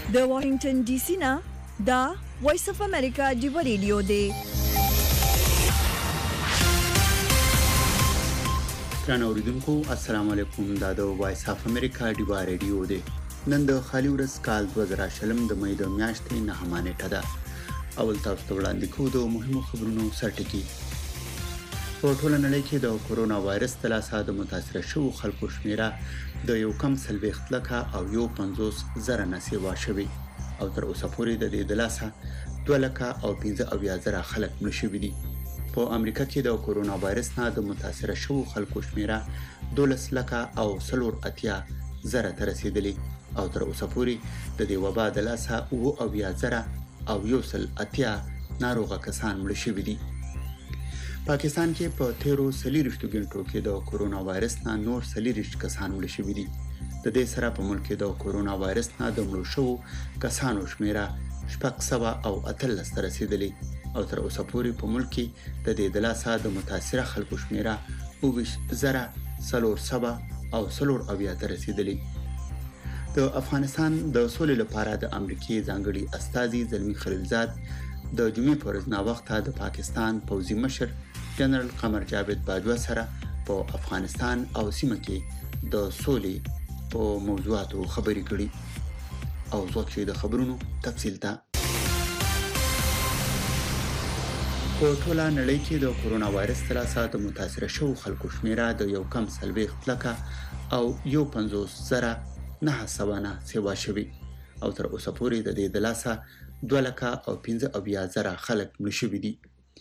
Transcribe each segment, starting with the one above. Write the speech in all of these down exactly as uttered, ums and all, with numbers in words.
د واشنگټن ډي سي نه دا وایس اف امریکا دی ریډیو دی. ګران اوریدونکو السلام علیکم. دا د وایس اف امریکا دی ریډیو دی. نن د خالي ورځ کال دوه زره شلم د مې د میاشتې نهمه نیټه ده. اول تاسو ته وړاندې کوو د مهمو خبرونو سرټکی. په ټوله نړۍ کې د کورونا وایرس د لاسه د متاثر شوو خلکو شمیره د یو کم څلوېښت لکه او یو پنځوس زره نه سیوا شوي او تر اوسه پورې د دې د لاسه دوه لکه او پنځه اویا زره خلک مړه شوي دي. په امریکا کې د کورونا وایرس نه د متاثر شوو خلکو شمیره دولس لکه او څلور اتیا زره ته رسیدلې او تر اوسه پورې د دې وبا د لاسه اوه اویا زره او یو سل اتیا ناروغه کسان مړه شوي دي. پاکستان کې په تیرو سلیریشتو غنټو کې د کورونا وایرس نه نور سلیریشت کسان مړه شوي دي. د دې سره په ملک کې د کورونا وایرس نه د مړو شوو کسانو شمیره شپږ سوه او اتلس ته رسیدلې او تر اوسه پورې په ملک کې د دې د لاسه د متاثره خلکو شمیره اووه زره څلور سوه او څلور اویا ته رسیدلې. د افغانستان د سولې لپاره د امریکای ځانګړي استازي زلمی خلیلزاد د جمعې پر ورځ ناوخته د پاکستان پوځي مشر جنرال قمر جاوید باجوا سره په افغانستان او سیمه کې د سولې په موضوعاتو خبرې کړې او ځکه چې د خبرونو تفصیل ته په ټوله نړۍ کې د کورونا وایرس تلاسه د متاثر شوو خلکو شمیره د یو کم څلوېښت لکه او یو پنځوس زره نه سوه نه سیوا شوي او تر اوسه پورې د دې د لاسه دوه لکه او پنځه اویا زره خلک مړه شوي دي.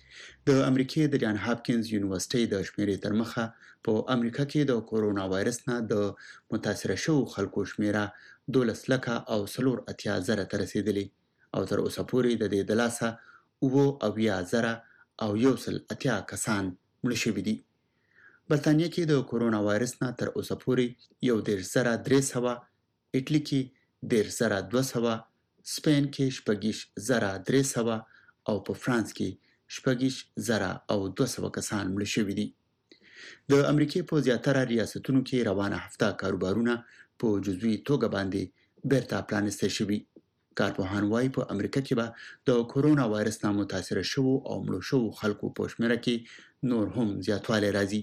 د امریکای د جان هاپکینز یونیورسيټي د شمیرې تر مخه په امریکا کې د کورونا وایرس نه د متاثر شوو خلکو شمیره دولس لکه او څلور اتیا زره ته رسیدلې او تر اوسه پورې د دې د لاسه اوه اویا زره او یو سل اتیا کسان مړه شوي دي. برتانیې کې د کورونا وایرس نه تر اوسه پورې یو دېرش زره درې سوه، اټلی کې دېرش زره دوه سوه، سپین کې شپږیش زره درې سوه او په فرانس کې شپږیش زره او دوه سوه کسان مړه شوي دي. د امریکای په زیاتره ریاستونو کې روانه هفته کاروبارونه په جزوي توګه باندې بیرته پرانیستل شوي. کارپوهان وايي په امریکا کې به د کورونا وایرس نه متاثر شوو او مړو شوو خلکو په شمیره کې نور هم زیاتوالی راځي.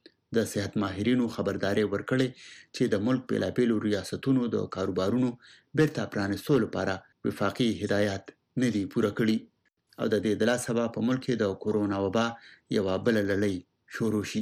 د صحت ماهرینو خبرداري ورکړې چې د ملک بیلابیلو ریاستونو د کاروبارونو بیرته پرانیستو لپاره وفاقي هدایات نه دي پوره کړي او د دې د لاسه به په ملک کې د کورونا وبا یوه بله لړۍ شروع شي.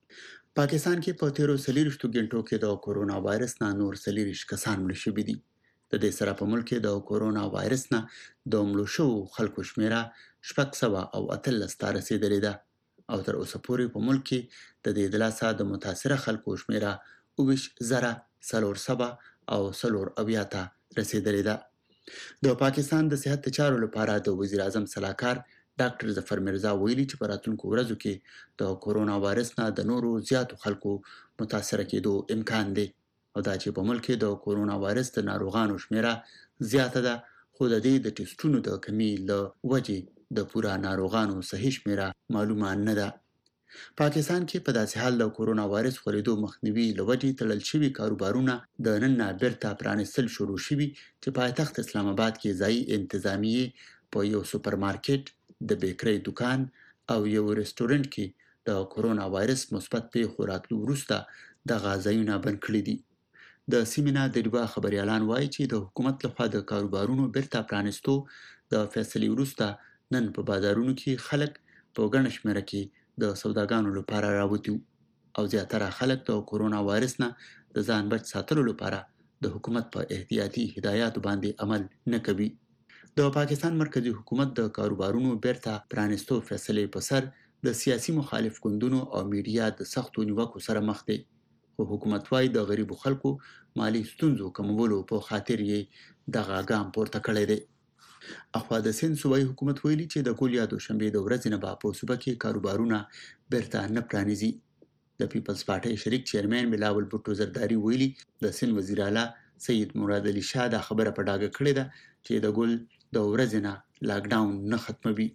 پاکستان کې په تیرو څلېرویشتو غنټو کې د کورونا وایرس نه نور څلېرویشت کسان مړه شوي دي. د دې سره په ملک کې د کورونا وایرس نه د مړو شوو خلکو شمیره شپږ سوه او اتلس ته رسیدلې ده او تر اوسه پورې په ملک کې د دې د لاسه د متاثره خلکو شمیره اووه زره څلور سوه او څلور اویا ته رسیدلې ده. د پاکستان د صحت چارو لپاره د وزیر اعظم صلاحکار ډاکټر ظفر مرزا ویلي چې په راتلونکو ورځو کې د کورونا وایرس نه د نورو زیاتو خلکو متاثره کېدو امکان دی او دا چې په ملک کې د کورونا وایرس د ناروغانو شمیره زیاته ده خو د دې د ټیسټونو د کمی له وجې د پوره ناروغانو صحیح شمیره معلومه نه ده. پاکستان کې په داسې حال د کورونا وایرس خورېدو مخنیوي له وجې تړل شوي کاروبارونه د نن نه بیرته پرانیستل شروع شوي چې پایتخت اسلام آباد کې ځایي انتظامیې په یو سوپر مارکیټ، د بیکرۍ دکان او یو رستورانت کې د کورونا وایرس مثبت پیښو راتلو وروسته دغه ځایونه بند کړي دي. د سیمې نه د ډیوه خبریالان وایي چې د حکومت لخوا د کاروبارونو بیرته پرانیستو د فیصلې وروسته نن په بازارونو کې خلک په ګڼه شمېره کې د سوداګانو لپاره راوتي او زیاتره خلک د کورونا وایرس نه د ځان بچ ساتلو لپاره د حکومت په احتیاطي هدایاتو باندې عمل نه کوي. د پاکستان مرکزی حکومت د کاروبارونو بیرته پرانیستو فیصلې په سر د سیاسي مخالف ګوندونو او میډیا د سختو نیوکو سره مخ دی خو حکومت وايي د غریبو خلکو مالی ستونزو کمولو په خاطر یې دغه ګام پورته کړی دی. اخوا د سند صوبایي حکومت ویلي چې د ګول یا دوشنبې د ورځې نه به په صوبه کې کاروبارونه بیرته نه پرانیزي. د پیپلز پارټۍ شریک چیرمن بلاول بوټو زرداری ویلي د سند وزیر اعلی سید مراد علي شاه دا خبره په ډاګه کړې ده چې د ګول د ورځې نه لاک ډاون نه ختموي.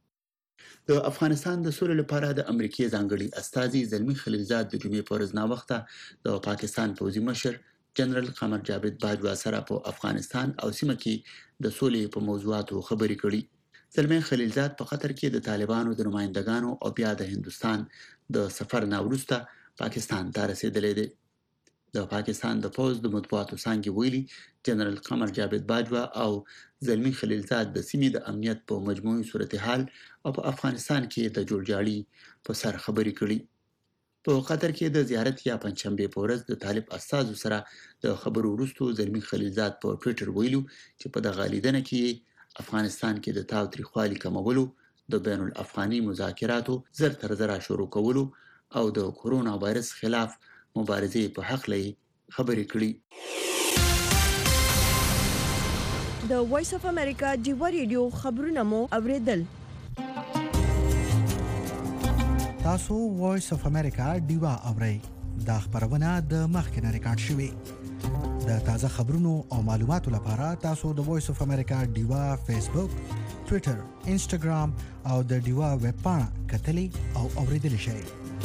د افغانستان د سولې لپاره د امریکای ځانګړي استازي زلمی خلیلزاد د جمعې پر ورځ ناوخته د پاکستان پوځي مشر جنرال قمر جاوید باجوا سره په افغانستان او سیمه کې د سولې په موضوعاتو خبرې کړې. زلمی خلیلزاد په قطر کې د طالبانو د نمائندګانو او بیا د هندستان د سفر نه وروسته پاکستان ته رسیدلی دی. د پاکستان د پوز د مطبوعاتو څانګې ویلي جنرال قمر جاوید باجوا او زلمی خلیلزاد د سیمې د امنیت په مجموعي صورتحال او په افغانستان کې د جوړجاړي په سر خبرې کړي. په قطر کې د زیارت یا پنځشنبه په ورځ د طالب استازو سره د خبرو وروسته زلمی خلیلزاد په ټوئیټر ویلو چې په دغه لیدنه کې افغانستان کې د تاوتریخوالي کمولو، د بین الافغاني مذاکراتو زر تر زره شروع کولو او د کورونا وایرس خلاف مبارزې په حق لې خبرې کړي. د وایس اف امریکا ډیوا ریډیو خبرونه مو اوریدل. تاسو وایس اف امریکا ډیوا اورئ. دا خبرونه د مخکنه ریکارډ شوې. د تازه خبرونو او معلوماتو لپاره تاسو د وایس اف امریکا ډیوا فیسبوک، ټوئیټر، انسټاګرام او د ډیوا ویب پاڼه کتلې او اوریدل شئ.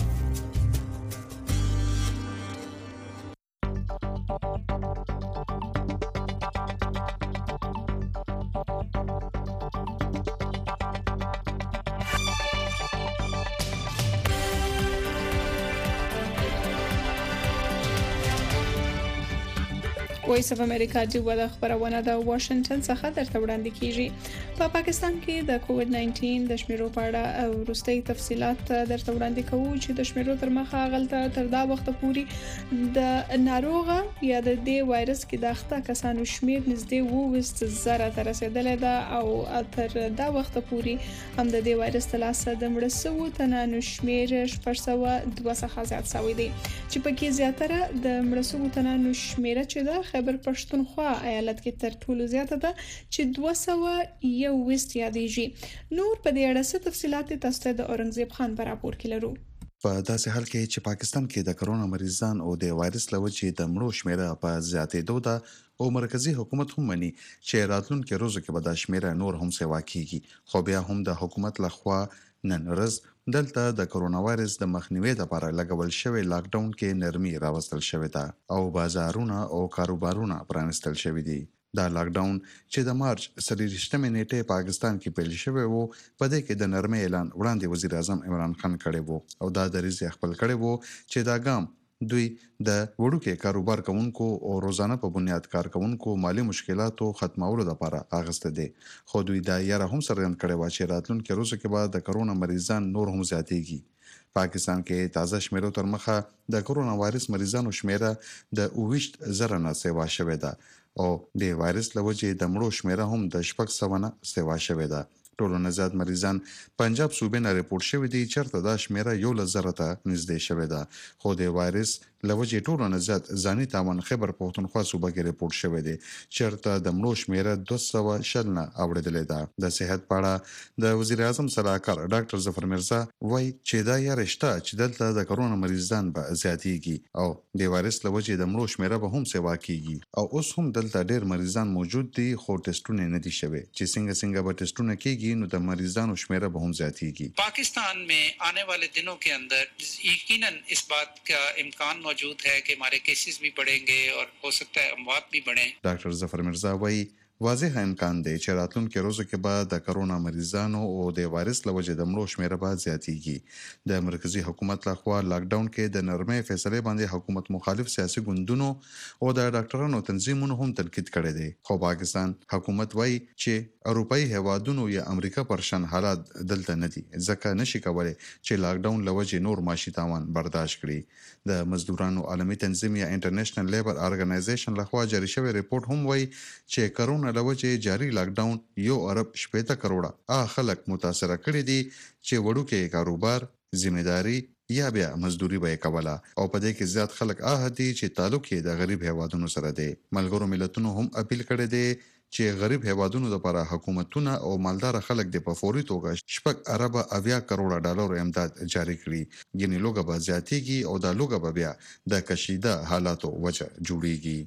وایس اف امریکا ډیوا د خبرونه د واشنگټن څخه درته وړاندې کیږي. په پاکستان کې د کووډ ناینټین د شمیرو په اړه وروستي تفصيلات درته وړاندې کوو چې د شمیرو تر مخه غلطه تر دا وخت پورې د ناروغه یا د دې وایرس کې د اخته کسانو شمیر نږدې ووست زره ته رسیدلی ده او تر دا وخت پورې هم د دې وایرس د لاسه د مړ شوو تنانو شمیر شپږ سوه دوه څخه زیات شوی دی چې پکې زیاتره د مړ شوو تنانو شمیر چې د خیبر پښتونخوا ایالت کې تر ټولو زیاته ده چې دوه سوه یو وست یادېږي. نور په دې اړه څه تفصيلات تاسو ته د اورنګزیب خان په راپور کې لرو. په داسې حال کې چې پاکستان کې د کرونا مریضان او د وایرس له وجې د مړو شمیره په زیاتېدو ده او مرکزی حکومت هم مني چې راتلونکي روزو کې به دا شمیره نور هم سیوا کیږي. خو بیا هم د حکومت لخوا نن ورځ دلته د کرونا وایرس د مخنیوي لپاره لګول شوی لاک ډاون کې نرمي راوستل شوې ده او بازارونه او کاروبارونه پرانستل شوي دي. دا لاک ډاون چې د مارچ څلرویشتمې نیټې پاکستان کې پیل شوی وو په دې کې د نرمۍ اعلان وړاندې وزیر اعظم عمران خان کړی وو او دا دریځ خپل کړی وو چې دا ګام دوی د وړوکې کاروبار کوونکو او روزانه په بنیاد کار کوونکو مالی مشکلاتو ختمولو لپاره اغسته دي. خو دوی دا یاره هم څرګند کړی و چې راتلونکي روزو کې به د کرونا مریضان نور هم زیاتېږي. پاکستان کې تازه شمیرو تر مخه د کرونا وایرس مریضانو شمیره د اوویشت زره نه سیوا شوې ده او د وایرس له وجې د مړو شمیره هم د شپږ سوه نه سیوا شوې ده. ټولو نه زیات مریضان پنجاب صوبې نه ریپورټ شوي دي چېرته دا شمیره یو لس زره ته نږدې شوې ده. خو د وایرس له وجې ټولو نه زیات ځاني تاوان خیبر پښتونخوا صوبه کې ریپورټ شوی دی چېرته د مړو شمیره دوه سوه شل نه اوریدلې ده. د صحت په اړه د وزیر اعظم صلاحکار ډاکټر ظفر مرزا وایي چې دا یاره شته چې دلته د کرونا مریضان به زیاتېږي او د وایرس له وجې د مړو شمیره به هم سیوا کیږي او اوس هم دلته ډېر مریضان موجود دي خو ټیسټونه نه دي شوي چې څنګه څنګه به ټیسټونه کیږي نو د مریضانو شمیره به هم زیاتېږي. पाकिस्तान में आने वाले दिनों के अंदर यकीनन इस बात का इम्कान मौजूद है कि हमारे केसेस भी बढ़ेंगे और हो सकता है अमवात भी बढ़े. ډاکټر ظفر مرزا وایي واضح امکان دی چې راتلونکي روزو کې به د کرونا مریضانو او د وایرس له وجې د مړو شمیره به زیاتېږي. د مرکزی حکومت لخوا لاک ډاون کې د نرمۍ فیصلې باندې حکومت مخالف سیاسي ګوندونو او د ډاکټرانو تنظیمونو هم تنقید کړی دی. خو پاکستان حکومت وایي چې اروپאי هیوادونو یا امریکا پر شان حالات دلته نه دي ځکه نشي کولای چې لاک ډاون له وجې نور معاشي تاوان برداشت کړي. د مزدورانو عالمي تنظیم یا انټرنیشنل لیبر ارګنایزیشن لخوا جاری شوی ریپورت هم وایي چې کرونا له وجې جاری لاک ډاون یو ارب شپېته کروڑه ا خلک متاثر کړي دي چې وړوکې کاروبار ذمہداري یا بیا مزدوري به کوله او په دې کې زیات خلک آه دي چې تعلق یې د غریب هیوادونو سره دی. ملګرو ملتونو هم اپیل کړی دی چې غریب هیوادونو لپاره حکومتونه او مالدار خلک د په فوري توګه شپږ ارب اویا کروڑه ډالر امداد جاری کړي. یعنی لوګه به زیاتېږي او دا لوګه به بیا د کشیده حالاتو وجه جوړیږي.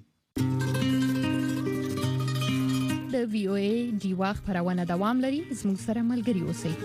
د وی او ای ډیوا خبرونه دوام لري زموږ سره ملګري اوسئ.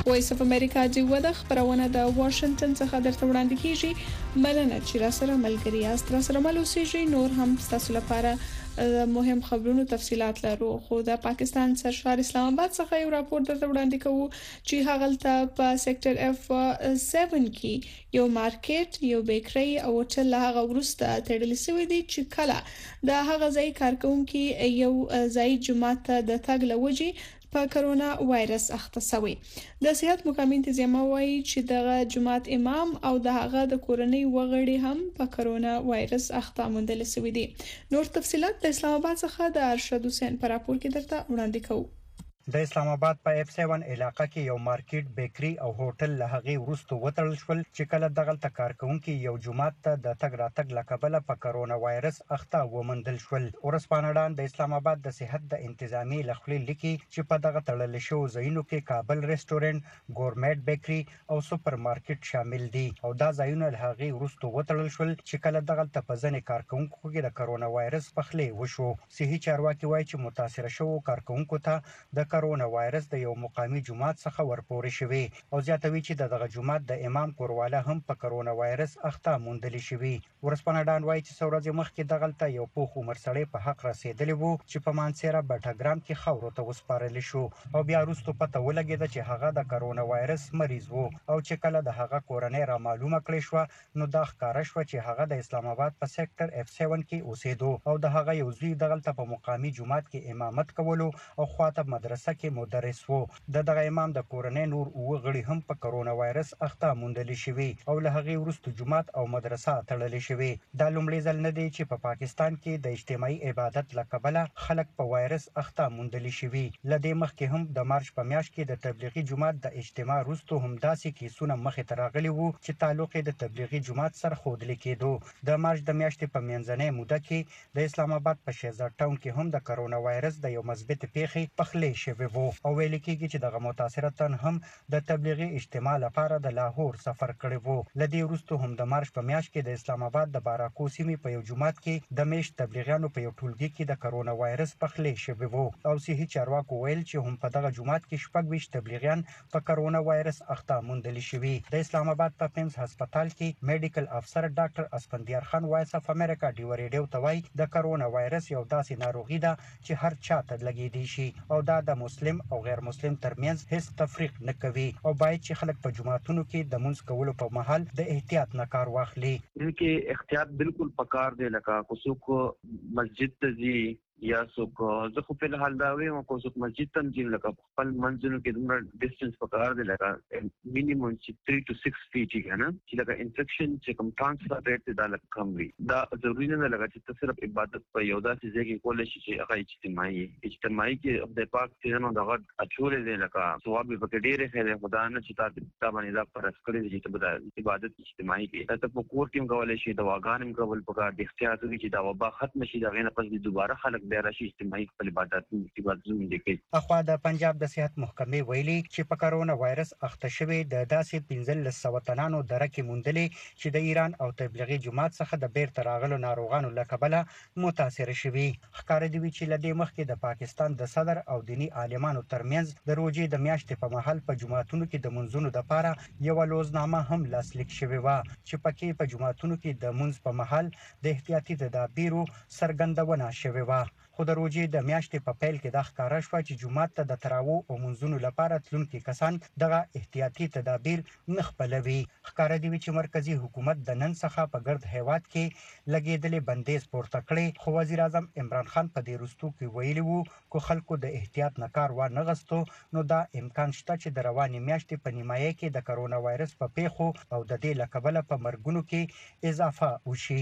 وایس اف امریکا دی ودا خبرونه د واشنگټن څخه درته وړاندې کیږي. مننه چې را سره ملګری یاست. را سره مل اوسئ. نور هم تاسو لپاره مهم خبرونو تفصيلات لرو. خو د پاکستان سرشار اسلام آباد څخه یو راپور درته وړاندې کوو چې هغه په سېکټر اف سبعه کې یو مارکیټ، یو بیکری او هوټل هغه ورسته تړل شوی دی چې کله د هغه ځای کارکونکو یو ځای جمعه ته د تګ لوجي په کرونا وایرس اخته شوی. د صحت محکمې انتظامیه وایي چې د جماعت امام او د هغه د کورنۍ وغړي هم په کرونا وایرس اخته موندل شوی دي. نور تفصيلات د اسلام آباد څخه د ارشد حسین پر راپور کې درته وړاندې کوو. د اسلام آباد په اف سبعه علاقې کې یو مارکیټ، بیکری او هوټل له هغې وروسته وتړل شول چې کله دغلته کارکونکو یو جمعات ته د تګ راتګ له کبله په کرونا وایرس اخته ومندل شول. ورسپانړان د اسلام آباد د صحت د انتظامی لخلې لیکي چې په دغه تړل شو ځایونو کې کابل ریسټورانټ، ګورمټ بیکری او سوپر مارکیټ شامل دي او دا ځایونه له هغې وروسته وتړل شول چې کله دغلته په ځنې کارکونکو کې د کرونا وایرس پخلې وشو. صحي چارواکي وایي چې متاثر شوو کارکونکو ته د کرونا وایرس د یو مقامی جماعت څخه ورپورې شوی او زیاتوي چې دغه جماعت د امام کورواله هم په کرونا وایرس اخته موندل شوی. ورسپانډان وایي چې څورځې مخکې دغلته یو پوخ عمر سړی په حق رسیدلی وو چې په مانسیرا بټاګرام کې خاورو ته وسپارل شو او بیا وروسته پته ولګیده چې هغه د کرونا وایرس مریض وو او چې کله د هغه کورنۍ را معلومه کړې شو نو دا ښکاره شو چې هغه د اسلام آباد په سېکټر اف سبعه کې اوسېدو او د هغه یو زوی دغلته په مقامی جماعت کې امامت کولو او خواته مدرسه کې مدرس وو. د دغه امام د کورنۍ نور اوه غړي هم په کرونا وایرس اخته موندل شوي او له هغې وروسته جماعت او مدرسه تړل شوي. دا لومړی ځل نه دی چې په پا پاکستان کې د اجتماعي عبادت له کبله خلک په وایرس اخته موندل شوي. له دې مخکې هم د مارچ په میاشت کې د تبلیغي جماعت د اجتماع وروسته هم داسې کیسونه مخې ته راغلي وو چې تعلق یې د تبلیغي جماعت سره ښودل کېدو. د مارچ د میاشتې په منځنۍ موده کې د اسلام آباد په شهزاد ټاون کې هم د کرونا وایرس د یو مثبت پیښې پخلې شوی وو او ویل کېږي چې دغه متاثره تن هم د تبلیغي اجتماع لپاره د لاهور سفر کړی وو. له دې وروسته هم د مارچ په میاشت کې د اسلام آباد د باراکو سیمې په یو جماعت کې د میشت تبلیغیانو په یو ټولګي کې د کرونا وایرس پخلې شوی وو او صحي چارواکو ویل چې هم په دغه جماعت کې شپږ ویشت تبلیغیان په کرونا وایرس اخته موندل شوي. د اسلام آباد په پیمز هسپتال کې میډیکل افسر ډاکټر اسفندیار خان وایس اف امریکا ډي ریډیو ته وایي د کرونا وایرس یو داسې ناروغي ده چې هر چا ته لګېدی شي او دا د مسلم او غیر مسلم ترمنځ هیڅ تفریق نه کوي او باید چې خلک په جماعتونو کې د منځ کولو په مهال د احتیاط نه کار واخلي. دغه احتیاط بالکل پکار دی لکه کوڅو کو مسجد ته ځي یا څوک زه خو په حال دا وایم کو څوک مسجد ته ځي لکه خپل منځونو کې دومره ډیسټنس پکار دی لکه مینیمم چې تhree to six فیټ کنه چې لکه انفیکشن چې کوم ټرانسفر ریټ دا لکه کم وي. دا ضروري نه لګا چې تاسو صرف عبادت په یو داسې ځای کې کولای شي چې هغه اجتماعي اجتماعي کې د پاک تیرونو دغه اچول دی لکه ثواب به کې ډېر خیر خدا نه چې تاسو ته باندې دا پرس کړی چې ته عبادت اجتماعي کې ته په کور کې کولای شي دواګان هم کول پکار دي احتیاط وکړي چې دا وبا ختم شي دا غینه پس دوباره خلک بیا راشي اجتماعي خپل عبادت عبادتونه دي کوي. اخوا د پنجاب د صحت محکمې ویلي چې په کرونا وایرس اخته شوی د داسې پنځلس سوه تنانو درکې موندلې چې د ایران او تبلیغي جماعت څخه د بیرته راغلو ناروغانو له کبله متاثر شوي. ښکاره دی چې له دې مخکې د پاکستان د صدر او دیني عالمانو ترمنځ د روژې د میاشتې په مهال په جماعتونو کې د منځونو دپاره یوه لوزنامه هم لاسلیک شوې وه چې پکې په جماعتونو کې د منځ په مهال د احتیاطي تدابیرو څرګندونه شوې وه. خو د روژې د میاشتې په پیل کې دا ښکاره شوه چې جومات ته د تراوو او منځونو لپاره تلونکي کسان دغه احتیاطي تدابیر نه خپلوي. ښکاره دی چې مرکزي حکومت د نن څخه په ګرد هیواد کې لګېدلې بندیز پورته کړی خو وزیر اعظم عمران خان په دې وروستو کې ویلي وو که خلکو د احتیاط نه کار وانه غوښتو نو دا امکان شته چې د روانې میاشتې په نیمایي کې د کرونا وایرس په پیښو او د دې له کبله په مرګونو کې اضافه وشي.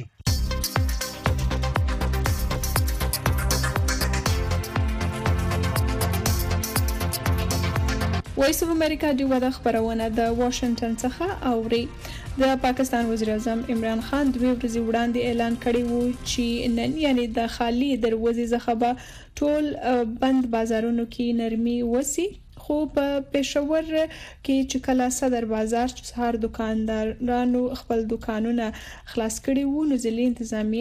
وایس اف امریکا دی ودا خبرونه د واشنگټن څخه اوري. د پاکستان وزیر اعظم عمران خان دوی ورځې وړاندې اعلان کړی وو چې نن یعنی د خالی دروازې څخه به ټول بند بازارونو کې نرمي وسی. خو په پېښور کې چې کله صدر بازار چې هر دکاندارانو خپل دکانونه خلاص کړي وو نو ځلې انتظامیه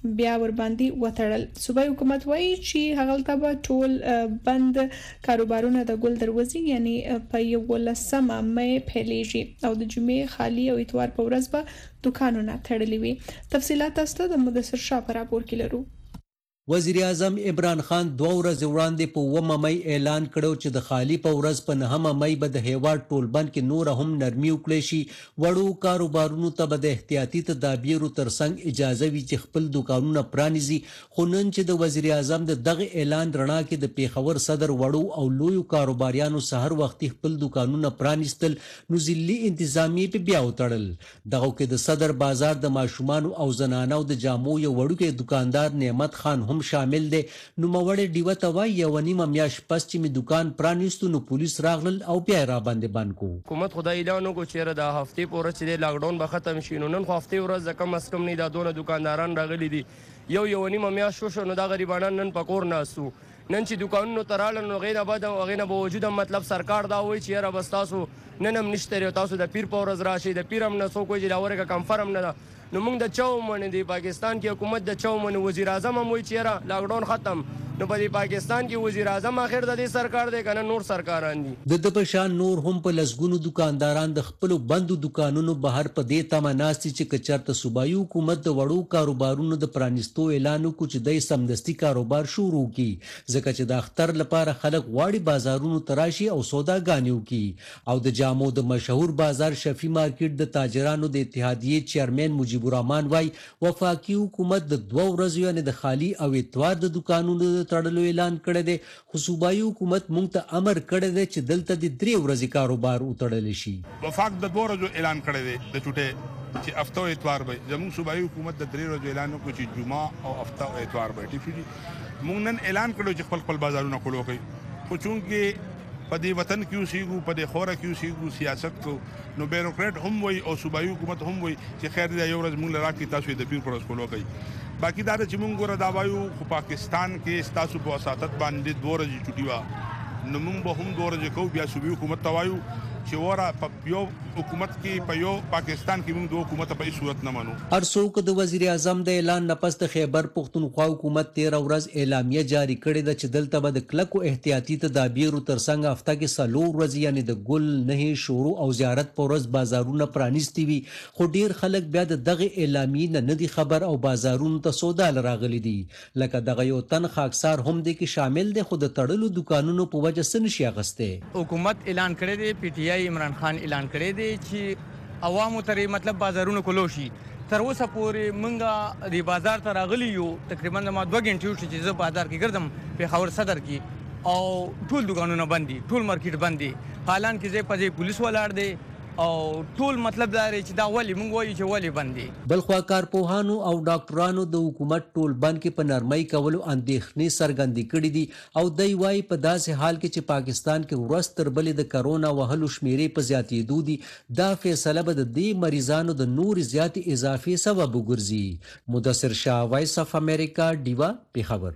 بیا ور باندې وتړل. صوبایي حکومت وایي چې هغه به ټول بند کاروبارونه د ګل دروازې یعنی په یولسمه مې پیلېږي او د جمعې خالی او اتوار په ورځ به دکانونه تړلي وي. تفصيلات تاسو د مدثر شاه پر راپور کې لرو. وزیر اعظم عمران خان دوه ورځې وړاندې په اوومه مې اعلان کړو چې د خالی په ورځ په نهمه مې به د هیواد ټولبند کې نور هم نرمي وکړي شي. وړو کاروبارونو ته به د احتیاطي تدابیرو ترڅنګ اجازه وي چې خپل دکانونه پرانیزي. خو نن چې د وزیر اعظم د دغه اعلان رڼا کې د پیښور صدر وړو او لویو کاروباریانو سحر وختي خپل دکانونه پرانیستل نو ضلعي انتظامیه په بیا وتړل. دغه کې د صدر بازار د ماشومان او زنانو د جامو یو وړوکی دکاندار نعمت خان هم شامل دی. نو موړې ډیوه ته وایي یو نیمه میاشت پس چې مې دکان پرانیستو نو پولیس راغلل او بیا را باندې بند کو. حکومت خدای اعلان وکړ چې د هفتې په ورځ چې لاک ډاون به ختم شي. نو نن خو هفتې ورځ د کم از کم نه دا دونه دکانداران راغلي دي. یو یو نیمه میاشت شو نو دا غریبانان نن پکور ناسو. نن چې دکانونو تراله نو غیر آباد او غیر به وجود مطلب سرکار دا وایي چې را بستاسو نن هم نشته تاسو د پیر په ورځ راشي. د پیر هم نه څوک وایي دا ورګه کنفرم نه ده. نو موږ د چاومن دی پاکستان کې حکومت د چاومن وزیر اعظم هم وایي چې را لاک ډاون ختم. نو په پاکستان کې وزیر اعظم اخر د دې سرکار دی کنه نور سرکاران دي. د د پشان نور هم په لسګونو دکانداران د خپل بندو دکانونو بهر په دې تمه ناستي چې کچرته صوبایي حکومت د وړو کاروبارونو د پرانیستو اعلان وکړي چې د سمدستي کاروبار شروع کړي ځکه چې د اختر لپاره خلک غواړي بازارونو تراشي او سوداګانې وکړي. او د جامو د مشهور بازار شفی مارکیټ د تاجرانو د اتحادیې چیرمن مجيب الرحمن وايي وفاقي حکومت د دوه ورځې یعنی د خالی او اتوار د دکانونو د تړلو اعلان کړی دی. خو صوبایي حکومت مونږ ته امر کړی دی چې دلته د درې ورځې کاروبار وتړل شي. وفاق د دوه ورځو اعلان کړی دی د چټه چې هفته او اتوار به زموږ صوبایي حکومت د درې ورځو اعلان وکړي چې جمعه او هفته او اتوار به ټیک شي. مونږ نن اعلان کړو چې خپل خپل بازارونه کولو کوي. خو چونکې په دې وطن کې اوسېږو په دې خوره کې اوسېږو سیاست کو نو بیروکریټ هم وایي او صوبایي حکومت هم وایي چې خیر دی یو ورځ مونږ له راکړي تاسو د پیر پر ورځ کولو کوي. باقي دا چې مونږ ګوره دا وایو خو پاکستان کې ستاسو په وساطت باندې دوه ورځې چټي وه نو مونږ به هم دوه ورځې کوو. بیا صوبایي حکومت ته وایو چې وره په یو حکومت کې په یو پاکستان کې موږ دوه حکومت په هیڅ صورت نه منو. هر څوک د وزیر اعظم د اعلان نه پس د خیبر پښتونخوا حکومت تیره ورځ اعلامیه جاری کړې ده چې دلته به د کلکو احتیاطي تدابیرو ترڅنګ هفته کې څلور ورځې یعنې د ګل نهې شروع او زیارت په ورځ بازارونه پرانیستي وي. خو ډیر خلک بیا د دغه اعلامیې نه نه دي خبر او بازارونو ته سودا راغلي دي. لکه دغه یو تن خاکسار هم دی کې شامل دی خو د تړلو دکانونو په وجه څه نشي اخیستی. حکومت اعلان کړی دی پی ټی آی عمران خان اعلان کړی دی چې عوامو ته مطلب بازارونه کولو شي. تر اوسه پورې مونږه د بازار ته راغلي یو تقریبا ما دوه غنټې وشي چې زه بازار کې ګرځم پیښور صدر کې او ټول دکانونه بند دي ټول مارکیټ بند دي. حالان کې زه پځې پولیس ولاړ دی او ټول مطلب دا لري چې دا ولې مونږ وایو چې ولې بند دي. بلخوا کارپوهانو او ډاکټرانو د حکومت ټول بند کې په نرمۍ کولو اندېښنې څرګندې کړې دي او دوی وایي په داسې حال کې چې پاکستان کې ورځ تر بلې د کرونا وهلو شمیرې په زیاتېدو دي دا فیصله به د دې مریضانو د نور زیاتې اضافي سبب وګرځي. مدثر شاه وایس اف امریکا ډیوا پیښور.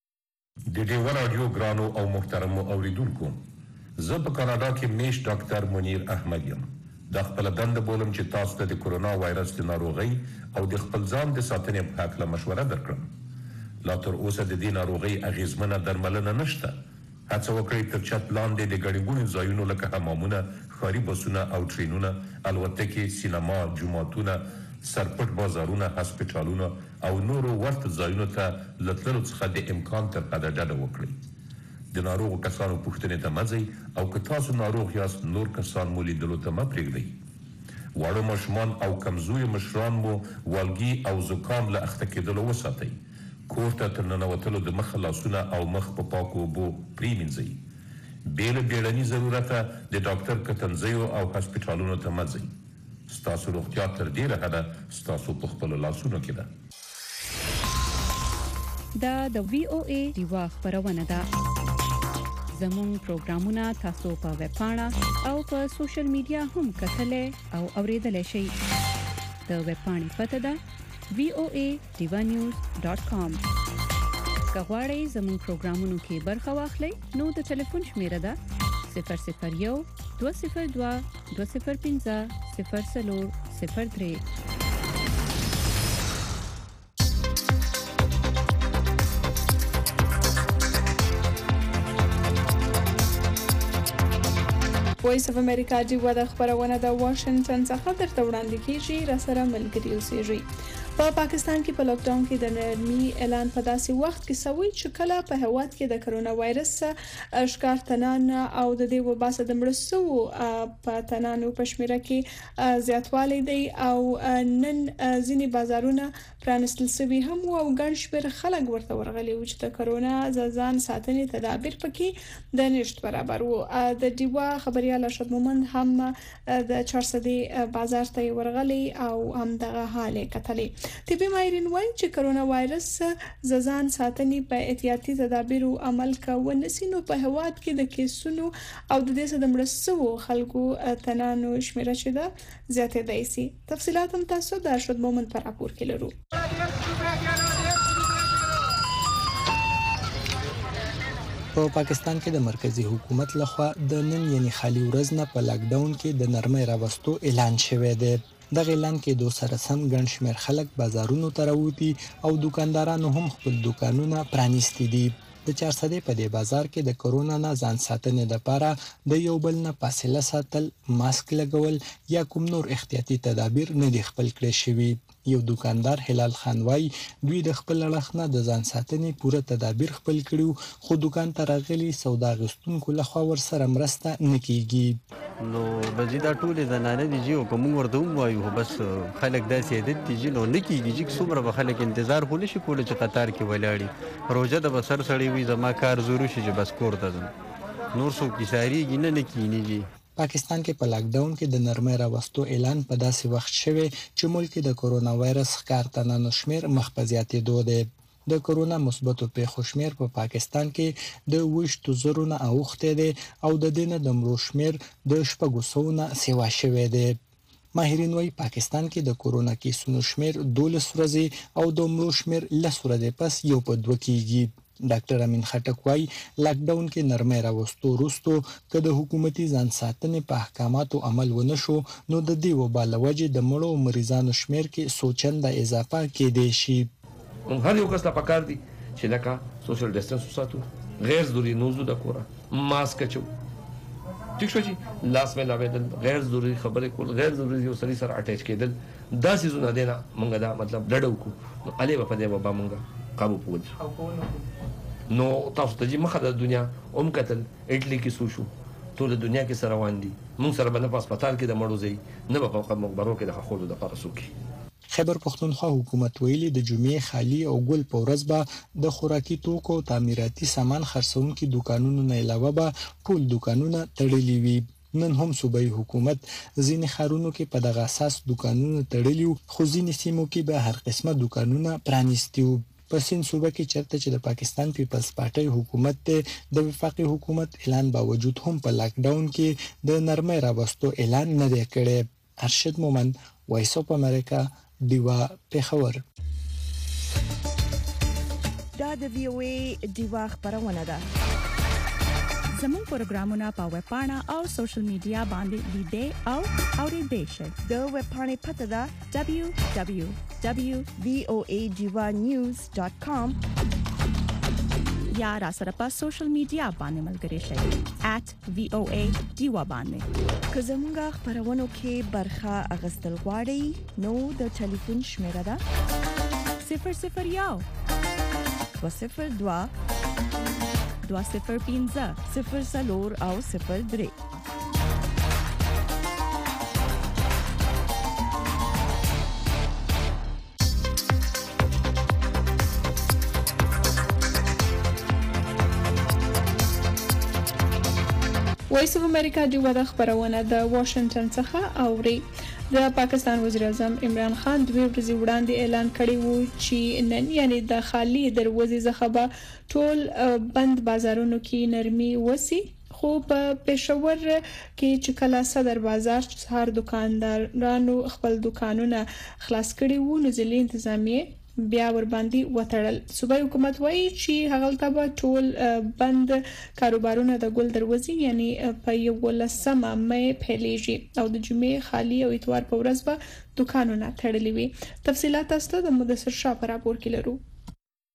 د ډیوا رادیو ګرانو او محترمو اوریدونکو زه په کاناډا کې میش ډاکټر منیر احمد یم. د خپل دند بولم چې تاسو ته د کرونا وایرس د ناروغي او د خپل ځان د ساتنې په اړه مشوره درکړم. لا تر اوسه د دې ناروغي اغیزمنه درملنه نشته. هڅه وکړئ تر چت لاندې د ګڼې ځایونو لکه حمامونه، ښاري بسونه او ټرینونه، الوتکې، سینما، جوماتونه، سرپټ بازارونه، هسپتالونه او نورو ورته ځایونو ته له تللو څخه د امکان تر حده ډډه وکړئ. د ناروغو کسانو پوښتنې ته مه ځئ او که تاسو ناروغ یاست نور کسان مو لیدلو ته مه پرېږدئ. واړه ماشومان او کمزوري مشران مو والګي او زکام له اخته کېدلو وساتئ. کور ته تر ننوتلو د مخه لاسونه او مخ په پاکو اوبو پرېمینځئ. بې له بیړني ضرورته د ډاکټر کتنځیو او هسپتالونو ته مه ځئ. ستاسو روغتیا تر ډېره حده ستاسو په خپلو لاسونو کې ده. دا د وی او ای ډیوا خبرونه ده. زموږ پروګرامونه تاسو په ویب پاڼه او په سوشل میډیا هم کتلای او اوریدلای شئ. د ویب پاڼې پته ده وی او ای ډیوا نیوز ډاټ کام. که غواړئ زموږ پروګرامونو کې برخه واخلئ نو د ټلیفون شمیره ده صفر صفر یو دوه صفر دوه دوه صفر پنځه صفر څلور صفر درې. وایس اف امریکا ډیوا د خبرونه د واشنگټن څخه درته وړاندې کیږي را سره ملګری اوسېږي. په پا پاکستان کې په لاک ډاون کې د نرمي اعلان په داسې وخت کې سوي چې کله په هواد کې د کرونا وایرس اشکار تنان او د دې وباسه د مړسو په تنانو په شمیره کې زیاتوالی دی او نن ځینی بازارونه پرانستل شوي هم او ګڼ شمېر خلک ورته ورغلي و چې د کرونا ځان ساتنې تدابیر پکې د نشټ برابر وو. د ډیوا خبريال ارشد مومند هم د چارسدي بازار ته ورغلي او هم دغه حال کتلې. طبي ماهرین وایي چې کرونا وایرس ځان ساتنې په احتیاطي تدابیر عمل کوي نو په هواد کې د کیسونو او د دې سره د مړسو خلکو تنانو شمیره چې ده زیاتې دی سي. تفصيلات هم تاسو د ارشد مومند پر راپور کې لرو. په پاکستان کې د مرکزی حکومت لخوا د نن یعنی خالي ورځ نه په لاک ډاون کې د نرمۍ راوستو اعلان شوی دی. د اعلان کې دوه سره سم ګڼ شمېر خلک بازارونو ته راوتی او دکاندارانو هم خپل دکانونه پرانیستي دي. د چارسدي په دې بازار کې د کرونا نه ځان ساتنې لپاره د یو بل نه فاصله ساتل، ماسک لګول یا کوم نور احتیاطي تدابیر نه دي خپل کړی شوی. یو دکاندار هلال خان وای دوی د خپل اړخ نه د ځان ساتنې پوره تدابیر خپل کړیو خو دکان ته راغلي سودا غستونکو لخوا ور سره مرسته نکېږي. نو بجې دا ټول زنانه دي چې کوم ورته وایو بس خلک داسې عادت دي چې نو نکېږي چې څومره به خلک انتظار خو نشي کولی چې قطار کې ولاړی روزه د بسر سړی وي زما کار ضروري شي چې بس کور ته ځم نور څوک کیساریږي نه نکېږي. پاکستان کې په لاک ډاون کې د نرمۍ راوستو اعلان په داسې وخت شوی چې ملک د کرونا وایرس ښکار تنانو شمیر مخ په زیاتېدو دی. د کرونا مثبتو پیښو شمیر په پاکستان کې د وشتو زرونه اوخته دي او د دینه د مړو شمیر د شپږو سوو نه سیوا شوی دی. ماهرین وايي پاکستان کې د کرونا کیسونو شمیر دولس ورځې او د مړو شمیر لس ورځې پس یو په دوه کېږي. ډاکټر امین خټک وايي لاک ډاون کې نرمۍ راوستو وروسته که د حکومتي ځان ساتنې په احکاماتو عمل ونه شو نو د دې وبا له وجې د مړو مریضانو شمیر کې څو چنده اضافه کېدای شي. هر یو کس ته پکار دي چې لکه سوشل ډیسټنس وساتو، غیر ضروري نوزو د کوره ماسک اچو، ټیک شو چې لاس مې لاوېدل، غیر ضروري خبرې کول، غیر ضروري یو سړي سره اٹیچ کېدل، دا څیزونه دي نه مونږ دا مطلب ډډ وکړو نو علي په دې وبا مونږ قابو پول. نو تاسو ته چې مخه د دنیا اوم قتل اټلی کې سو شو ټول دنیا کې سره روان دي مونږ سره باندې په هسپتال کې د مړو ځای نه په مقبرو کې د خولو د پاره سوکي. خیبر پختونخوا حکومت ویلي د جمعې خالی او ګل په ورځ به د خوراکي توکو او تعمیراتي سامان خرڅونکو دکانونو نه علاوه به ټول دکانونه تړلي وي. نن هم صوبایي حکومت ځینې ښارونو کې په دغه اساس دکانونه تړلي خو ځینې سیمو کې به هر قسمه دکانونه پرانیستي وو. په سین صوبه کې چرته چې د پاکستان پیپلز پارټي حکومت ته د وفاقي حکومت اعلان باوجود هم په لاک ډاون کې د نرمۍ راوستو اعلان نه دی کړی. ارشد مومند، وایس اف امریکا، ډیوا پیښور. دا د وی او ای ډیوا خبرونه ده. زموږ پروګرامونه په ویب پاڼه او سوشل میډیا باندې لیدئ او اورئ شئ. د ویب پاڼې پته ده دبليو دبليو دبليو ډاٹ وی او ای ډیوا نیوز ډاٹ کام یا را سره په سوشل میډیا باندې ملګري شئ ایٹ وی او ای ډیوا باندې. که زموږ خبرونو کې برخه اغوستل غواړئ نو د ټلیفون شمیره ده صفر صفر یو دوه صفر دوه دوه صفر پنځه صفر څلور او صفر درې. وایس اف امریکا ډیوا د خبرونه د واشنگټن څخه اوري. د پاکستان وزیر اعظم عمران خان دوه ورځې وړاندې اعلان کړی وو چې نن یعنی د خالی دروازې څخه به ټول بند بازارونو کې نرمي وسی خو په پېښور کې چې کله صدر بازار هر دکاندارانو خپل دکانونه خلاص کړي وو نو ځلې انتظامیه بیا ور باندې وټړل. صوبایي حکومت وایي چې هغه ته ټول بند کاروبارونه د ګل دروازې یعنی په یو لسمه مې پیلېږي او د جمعې خالی او اتوار په ورځ به دکانونه تړلي وي. تفصيلات تاسو ته د مدثر شاه پر راپور کې لرو.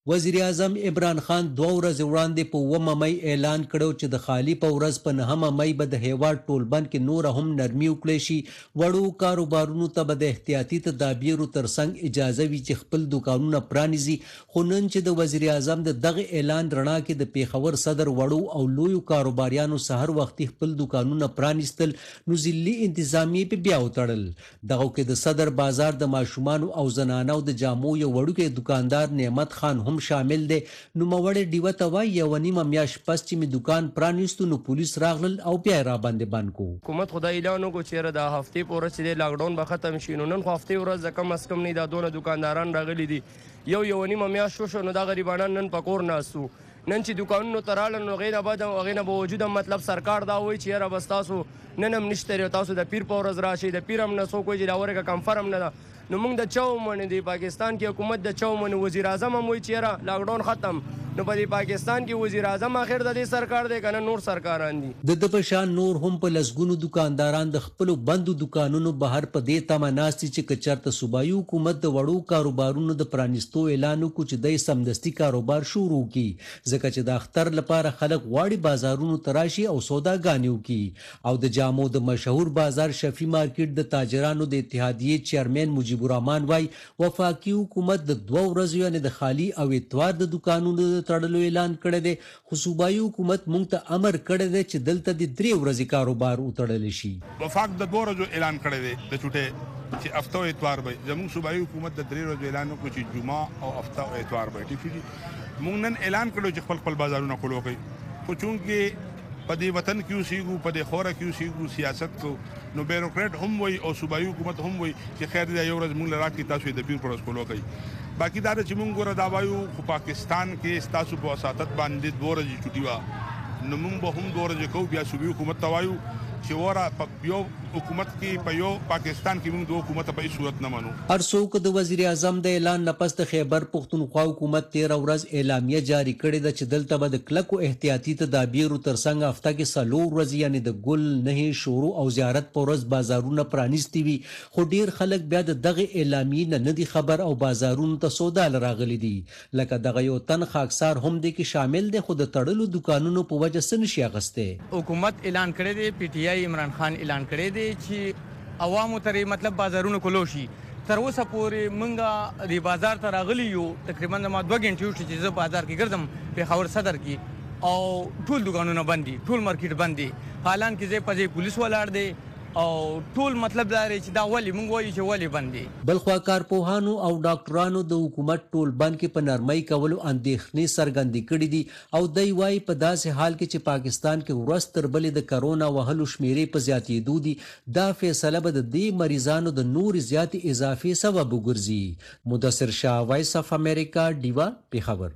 وزیر اعظم عمران خان دوه ورځې وړاندې په اوومه مۍ اعلان کړو چې د خالی په ورځ په نهمه مۍ به د هیواد ټولبند کې نور هم نرمي وکړی شي. وړو کاروبارونو ته به د احتیاطي تدابیرو ترڅنګ اجازه وي چې خپل دوکانونه پرانیزي. خو نن چې د وزیر اعظم د دغه اعلان رڼا کې د پیښور صدر وړو او لویو کاروباریانو سحر وختي خپل دوکانونه پرانیستل نو ضلعي انتظامیې په بیا وتړل. دغه کې د صدر بازار د ماشومانو او زنانو د جامو یو وړوکی دکاندار نعمت خان هم شامل دی. نو موړې ډیوه ته وایي یوه نیمه میاشت پس چې مې دکان پرانیستو نو پولیس راغلل او بیا یې راباندې بند کو. حکومت خدای اعلان وکړو چېرې د هفتې په ورځ چې دی لاکډاون به ختم شي نو نن خو هفتې ورځ د کم از کم نه دا دونه دکانداران راغلي دي یو یو نیمه میاشت شو نو دا غریبانان نن په کور ناستو. نن چې دکانونو ته راغلل نو هغې نه بعد هغې نه به وجود مطلب سرکار دا وایي چې یاره بس تاسو نن هم نشته دی تاسو د پیر په ورځ راشئ د پیر هم نه څوک وایي چې دا ورکه کنفرم نه ده. نو موږ د چا ومنو دی پاکستان کې حکومت د چا ومنو وزیر اعظم هم وایي چې یاره لاکډاون ختم نو په دې پاکستان کې وزیر اعظم اخر د دې سرکار دی که نه نور سرکاران دي. د ده په شان نور هم په لسګونو دکانداران د خپلو بندو دکانونو بهر په دې تمه ناست دي چې که چېرته صوبایي حکومت د وړو کاروبارونو د پرانیستو اعلان وکړو چې دی سمدستي کاروبار شروع کړي ځکه چې د اختر لپاره خلک غواړي بازارونو ته راشي او سوداګانې وکړي. او د جامو د مشهور بازار شفي مارکیټ د تاجرانو د اتحادیې چیرمن مجیب الرحمان وایي وفاقي حکومت د دوه ورځو یعنې د خالي او اتوار د دکانونو د تړلو اعلان کړی دی خو صوبایي حکومت موږ ته امر کړی دی چې دلته د درې ورځې کاروبار وتړلی شي. وفاق د دوه ورځو اعلان کړی دی د چوټې چې هفته او اتوار به زموږ صوبایي حکومت د درې ورځو اعلان وکړو چې جمعه او هفته او اتوار به ټیک شي. موږ نن اعلان کړو چې خپل خپل بازارونه کلو کوي خو چونکې په دې وطن کې اوسېږو په دې خوره کې اوسېږو سیاست کو نو بیروکریټ هم وایي او صوبایي حکومت هم وایي چې خیر دی یو ورځ موږ له راکړي تاسو یې د پیر په ورځ کلو کوي. باقي دا چې موږ ګوره دا وایو خو پاکستان کې ستاسو په وساطت باندې دوه ورځې چوټي وه نو موږ به هم دوه ورځې کوو بیا صوبایي حکومت ته وایو چې وره په یو حکومت کې په یو پاکستان کې موږ دوه حکومت په هیڅ صورت نه منو. هر څوک د وزیر اعظم د اعلان نه پس د خیبر پښتونخوا حکومت تېره ورځ اعلامیه جاری کړې ده چې دلته به د کلکو احتیاطي تدابیرو ترڅنګ هفته کې څلور ورځې یعنې د ګل نهې شروع او زیارت په ورځ بازارونه پرانیستي وي خو ډیر خلک بیا د دغه اعلامیې نه نه دي خبر او بازارونو ته سودا له راغلي دي. لکه دغه یو تن خاکسار هم دی کې شامل دی خو د تړلو دکانونو په وجه څه نشي اخیستی. حکومت اعلان کړی دی پی ټی آی عمران خان اعلان کړی دی چې عوامو ته مطلب بازارونه کلو شي. تر اوسه پورې موږ د بازار ته راغلي یو تقریبا ما دوه غنټې وشي چې زه بازار کې ګرځم پیښور صدر کې او ټول دکانونه بند دي ټول مارکیټ بند دي حالانکه ځای په ځای پولیس ولاړ دی او ټول مطلب دا دی چې دا ولې موږ وایو چې ولې بند دي. بلخوا کارپوهانو او ډاکټرانو د حکومت ټول بند کې په نرمۍ کولو اندېښنې څرګندې کړي دي او دی وایي په داسې حال کې چې پاکستان کې ورځ تر بلې د کرونا وهلو شمیرې په زیاتېدو دي دا فیصله به د دې مریضانو د نور زیاتې اضافې سبب وګرځي. مدثر شاه وایس اف امریکا ډیوا پیښور.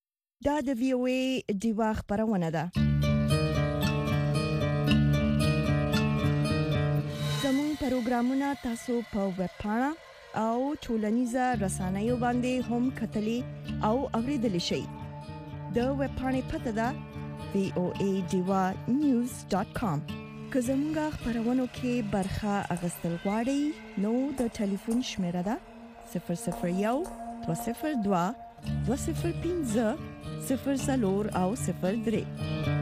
دا د وی او ای ډیوا خبرونه ده. پروګرامونه تاسو په ویب پاڼه او ټولنیزه رسنیو باندې هم کتلی او اوریدلی شئ. د ویب پاڼې پته ده وی او ای ډیوا نیوز ډاټ کام. که زموږ خبرونو کې برخه اخیستل غواړئ نو د ټلیفون شمیره ده صفر صفر یو دوه صفر دوه دوه صفر پنځه صفر څلور او صفر درې.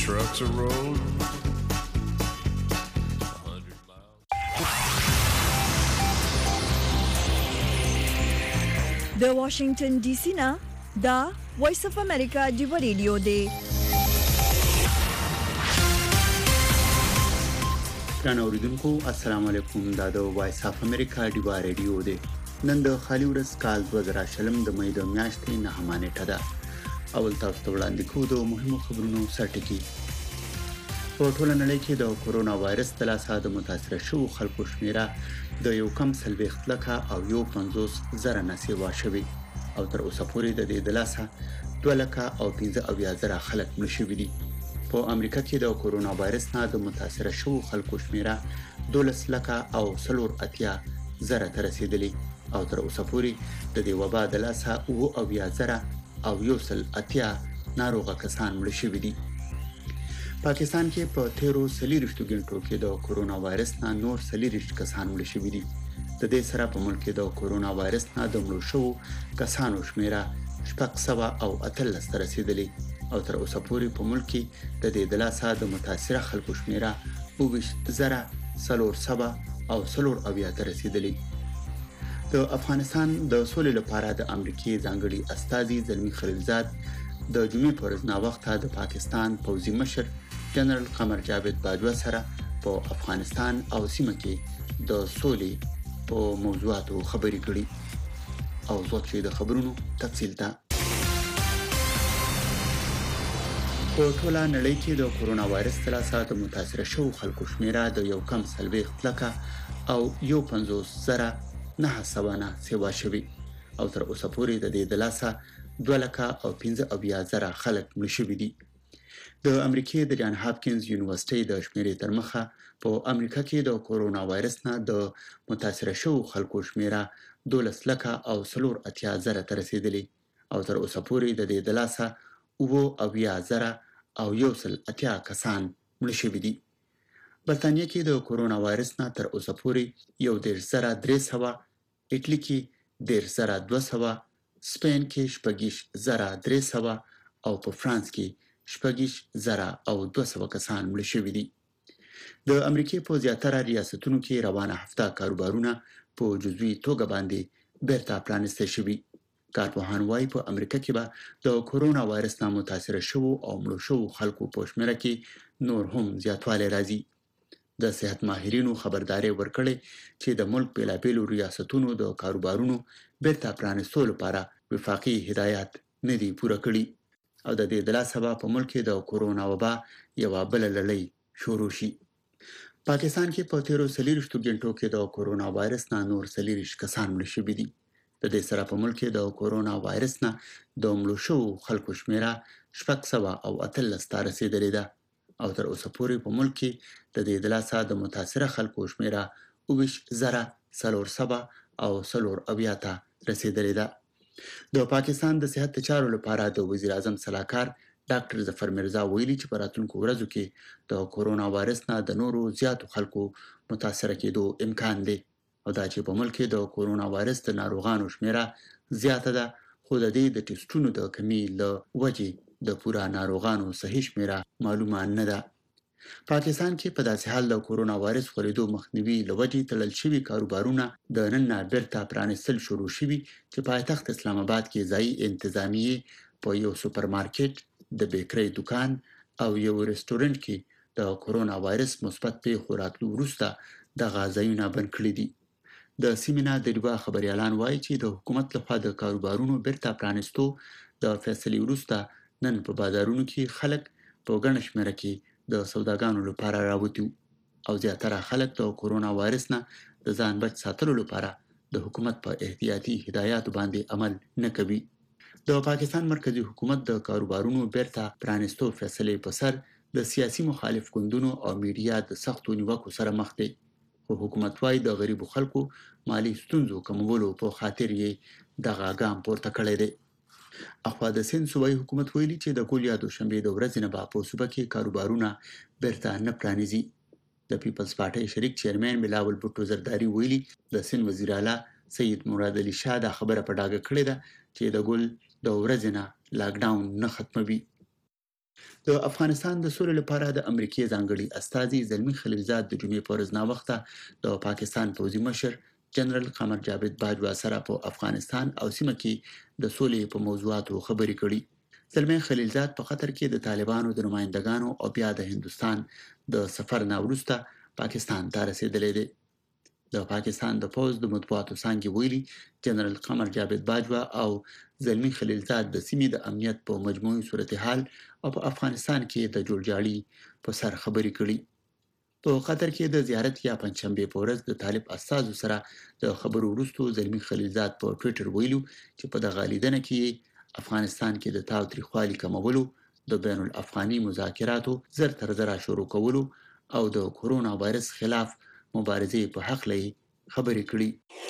trucks are rolling. د واشنگټن ډي سي نه دا وایس اف امریکا دی ریډیو دی. ګران اوریدونکو السلام علیکم. دا د وایس اف امریکا دی ریډیو دی. نن د خالي ورځ کال دوه زره شلم د مې د میاشتې نهمه نیټه ده. اول تاسو ته وړاندې کوو د مهمو خبرونو سرټکی. په ټوله نړۍ کې د کرونا وایرس د لاسه د متاثر شوو خلکو شمیره د یو کم څلوېښت لکه او یو پنځوس زره نه سیوا شوي او تر اوسه پورې د دې د لاسه دوه لکه او پنځه اویا زره خلک مړه شوي دي. په امریکا کې د کرونا وایرس نه د متاثر شوو خلکو شمیره دولس لکه او څلور اتیا زره ته رسیدلې او تر اوسه پورې د دې وبا د لاسه اوه اویا زره او یو سل اتیا ناروغه کسان مړه شوي دي. پاکستان کې په تیرو سلیریشتو غنټو کې د کرونا وایرس نه نور سلیریشت کسان مړه شوي دي. د دې سره په ملک کې د کرونا وایرس نه د مړو شوو کسانو شمیره شپږ سوه او اتلس ته رسیدلې او تر اوسه پورې په ملک کې د دې د لاسه د متاثره خلکو شمیره اووه زره څلور سوه او څلور اویا ته رسیدلې. د افغانستان د سولې لپاره د امریکای ځانګړي استازي زلمی خلیلزاد د جمعې پر ورځ نا وخته د پاکستان پوځي مشر جنرال قمر جاوید باجوا سره په افغانستان او سیمه کې د سولې په موضوعاتو خبرې کړې او ځکه د خبرونو تفصیل ته په ټوله نړۍ کې د کرونا وایرس د لاسه د متاثر شوو خلکو شمیره د یو کم څلوېښت لکه او یو پنځوس زره نه سوه نه سیوا شوي او تر اوسه پورې د دې د لاسه دوه لکه او پنځه اویا زره خلک مړه شوي دي. د امریکای د جان هاپکینز یونیورسيټي د شمیرې تر مخه په امریکا کې د کرونا وایرس نه د متاثر شوو خلکو شمیره دولس لکه او څلور اتیا زره ته رسیدلې او تر اوسه پورې د دې د لاسه اوه اویا زره او یو سل اتیا کسان مړه شوي دي. برتانیې کې د کرونا وایرس نه تر اوسه پورې یو دېرش زره درې سوه، اټلی کې دېرش زره دوه سوه، سپین کې شپږیش زره درې سوه او په فرانس کې شپږیش زره او دوه سوه کسان مړه شوي دي. د امریکای په زیاتره ریاستونو کې روانه هفته کاروبارونه په جزوي توګه باندې بیرته پرانیستل شوي. کارپوهان وايي په امریکا کې به د کرونا وایرس نه متاثر شوو او مړو شوو خلکو په شمیره کې نور هم زیاتوالی راځي. د صحت ماهرینو خبرداري ورکړې چې د ملک بیلابیلو ریاستونو د کاروبارونو بیرته پرانیستو لپاره وفاقي هدایات نه دي پوره کړي او د دې د لاسه په ملک کې د کرونا وبا یوه بله لړۍ شروع شي. پاکستان کې په تیرو څلېرویشتو غنټو کې د کرونا وایرس نه نور څلېرویشت کسان مړه شوي دي. د دې سره په ملک کې د کرونا وایرس نه د مړو شوو خلکو شمیره شپږ سوه او اتلس ته رسیدلې ده او تر اوسه پورې په ملک کې د دې د لاسه د متاثره خلکو شمیره اووه زره څلور سوه او څلور اویا ته رسیدلې ده. د پاکستان د صحت چارو لپاره د وزیر اعظم صلاحکار ډاکټر ظفر مرزا ویلي چې په راتلونکو ورځو کې د کرونا وایرس نه د نورو زیاتو خلکو متاثر کېدو امکان دی او دا چې په ملک کې د کرونا وایرس د ناروغانو شمیره زیاته ده خو د دې د ټیسټونو د کمی له وجې د پوره ناروغانو صحیح شمیره معلومه نه ده. پاکستان کې په داسې حال د کرونا وایرس خورېدو مخنیوي لوجې تړل شوي کاروبارونه د نن نه بیرته پرانیستل شروع شوي چې پایتخت اسلام آباد کې ځایي انتظامیې په یو سوپر مارکیټ، د بیکرۍ دکان او یو رستورانت کې د کرونا وایرس مثبت پیښو راتلو وروسته دغه ځایونه بند کړي دي. د سیمینار د ډیوا خبريالان وایي چې د حکومت لخوا د کاروبارونو بیرته پرانیستو د فیصلې وروسته نن په بازارونو کې خلک په ګڼه شمېره کې د سوداګانو لپاره راوتي او زیاتره خلک د کرونا وایرس نه د ځان بچ ساتلو لپاره د حکومت په احتیاطي هدایاتو باندې عمل نه کوي. د پاکستان مرکزی حکومت د کاروبارونو بیرته پرانیستو فیصلې په سر د سیاسي مخالف ګوندونو او میډیا د سختو نیوکو سره مخ دی خو حکومت وايي د غریبو خلکو مالی ستونزو کمولو په خاطر یې دغه ګام پورته کړی دی. اخوا د سند صوبایي حکومت ویلي چې د ګول یا دوشنبې د ورځې نه به په صوبه کې کاروبارونه بیرته نه پرانیزي. د پیپلز پارټۍ شریک چیرمن بلاول بوټو زرداری ویلي د سند وزیر اعلی سید مراد علي شاه دا خبره په ډاګه کړې ده چې د ګول د ورځې نه لاک ډاون نه ختموي. د افغانستان د سولې لپاره د امریکای ځانګړي استازي زلمی خلیلزاد د جمعې په ورځ نا وخته د پاکستان پوځي مشر جنرال قمر جاوید باجوا سره په افغانستان او سیمه کې د سولې په موضوعاتو خبرې کړې. زلمی خلیلزاد په قطر کې د طالبانو د نمائندګانو او بیا د هندستان د سفر نه وروسته پاکستان ته رسیدلی دی. د پاکستان د پوز د مطبوعاتو څنګه ویلي جنرال قمر جاوید باجوا او زلمی خلیلزاد د سیمې د امنیت په مجموعي صورتحال او په افغانستان کې د جوړجاړي په سر خبرې کړي. په قطر کې د زیارت یا پنځشنبه په ورځ د طالب استازو سره د خبرو وروسته زلمی خلیلزاد په ټوئیټر ویلو چې په دغه لیدنه کې افغانستان کې د تاوتریخوالي کمولو، د بین الافغاني مذاکراتو زر تر زره شروع کولو او د کورونا وایرس خلاف مبارزې په حق لې خبرې کړي.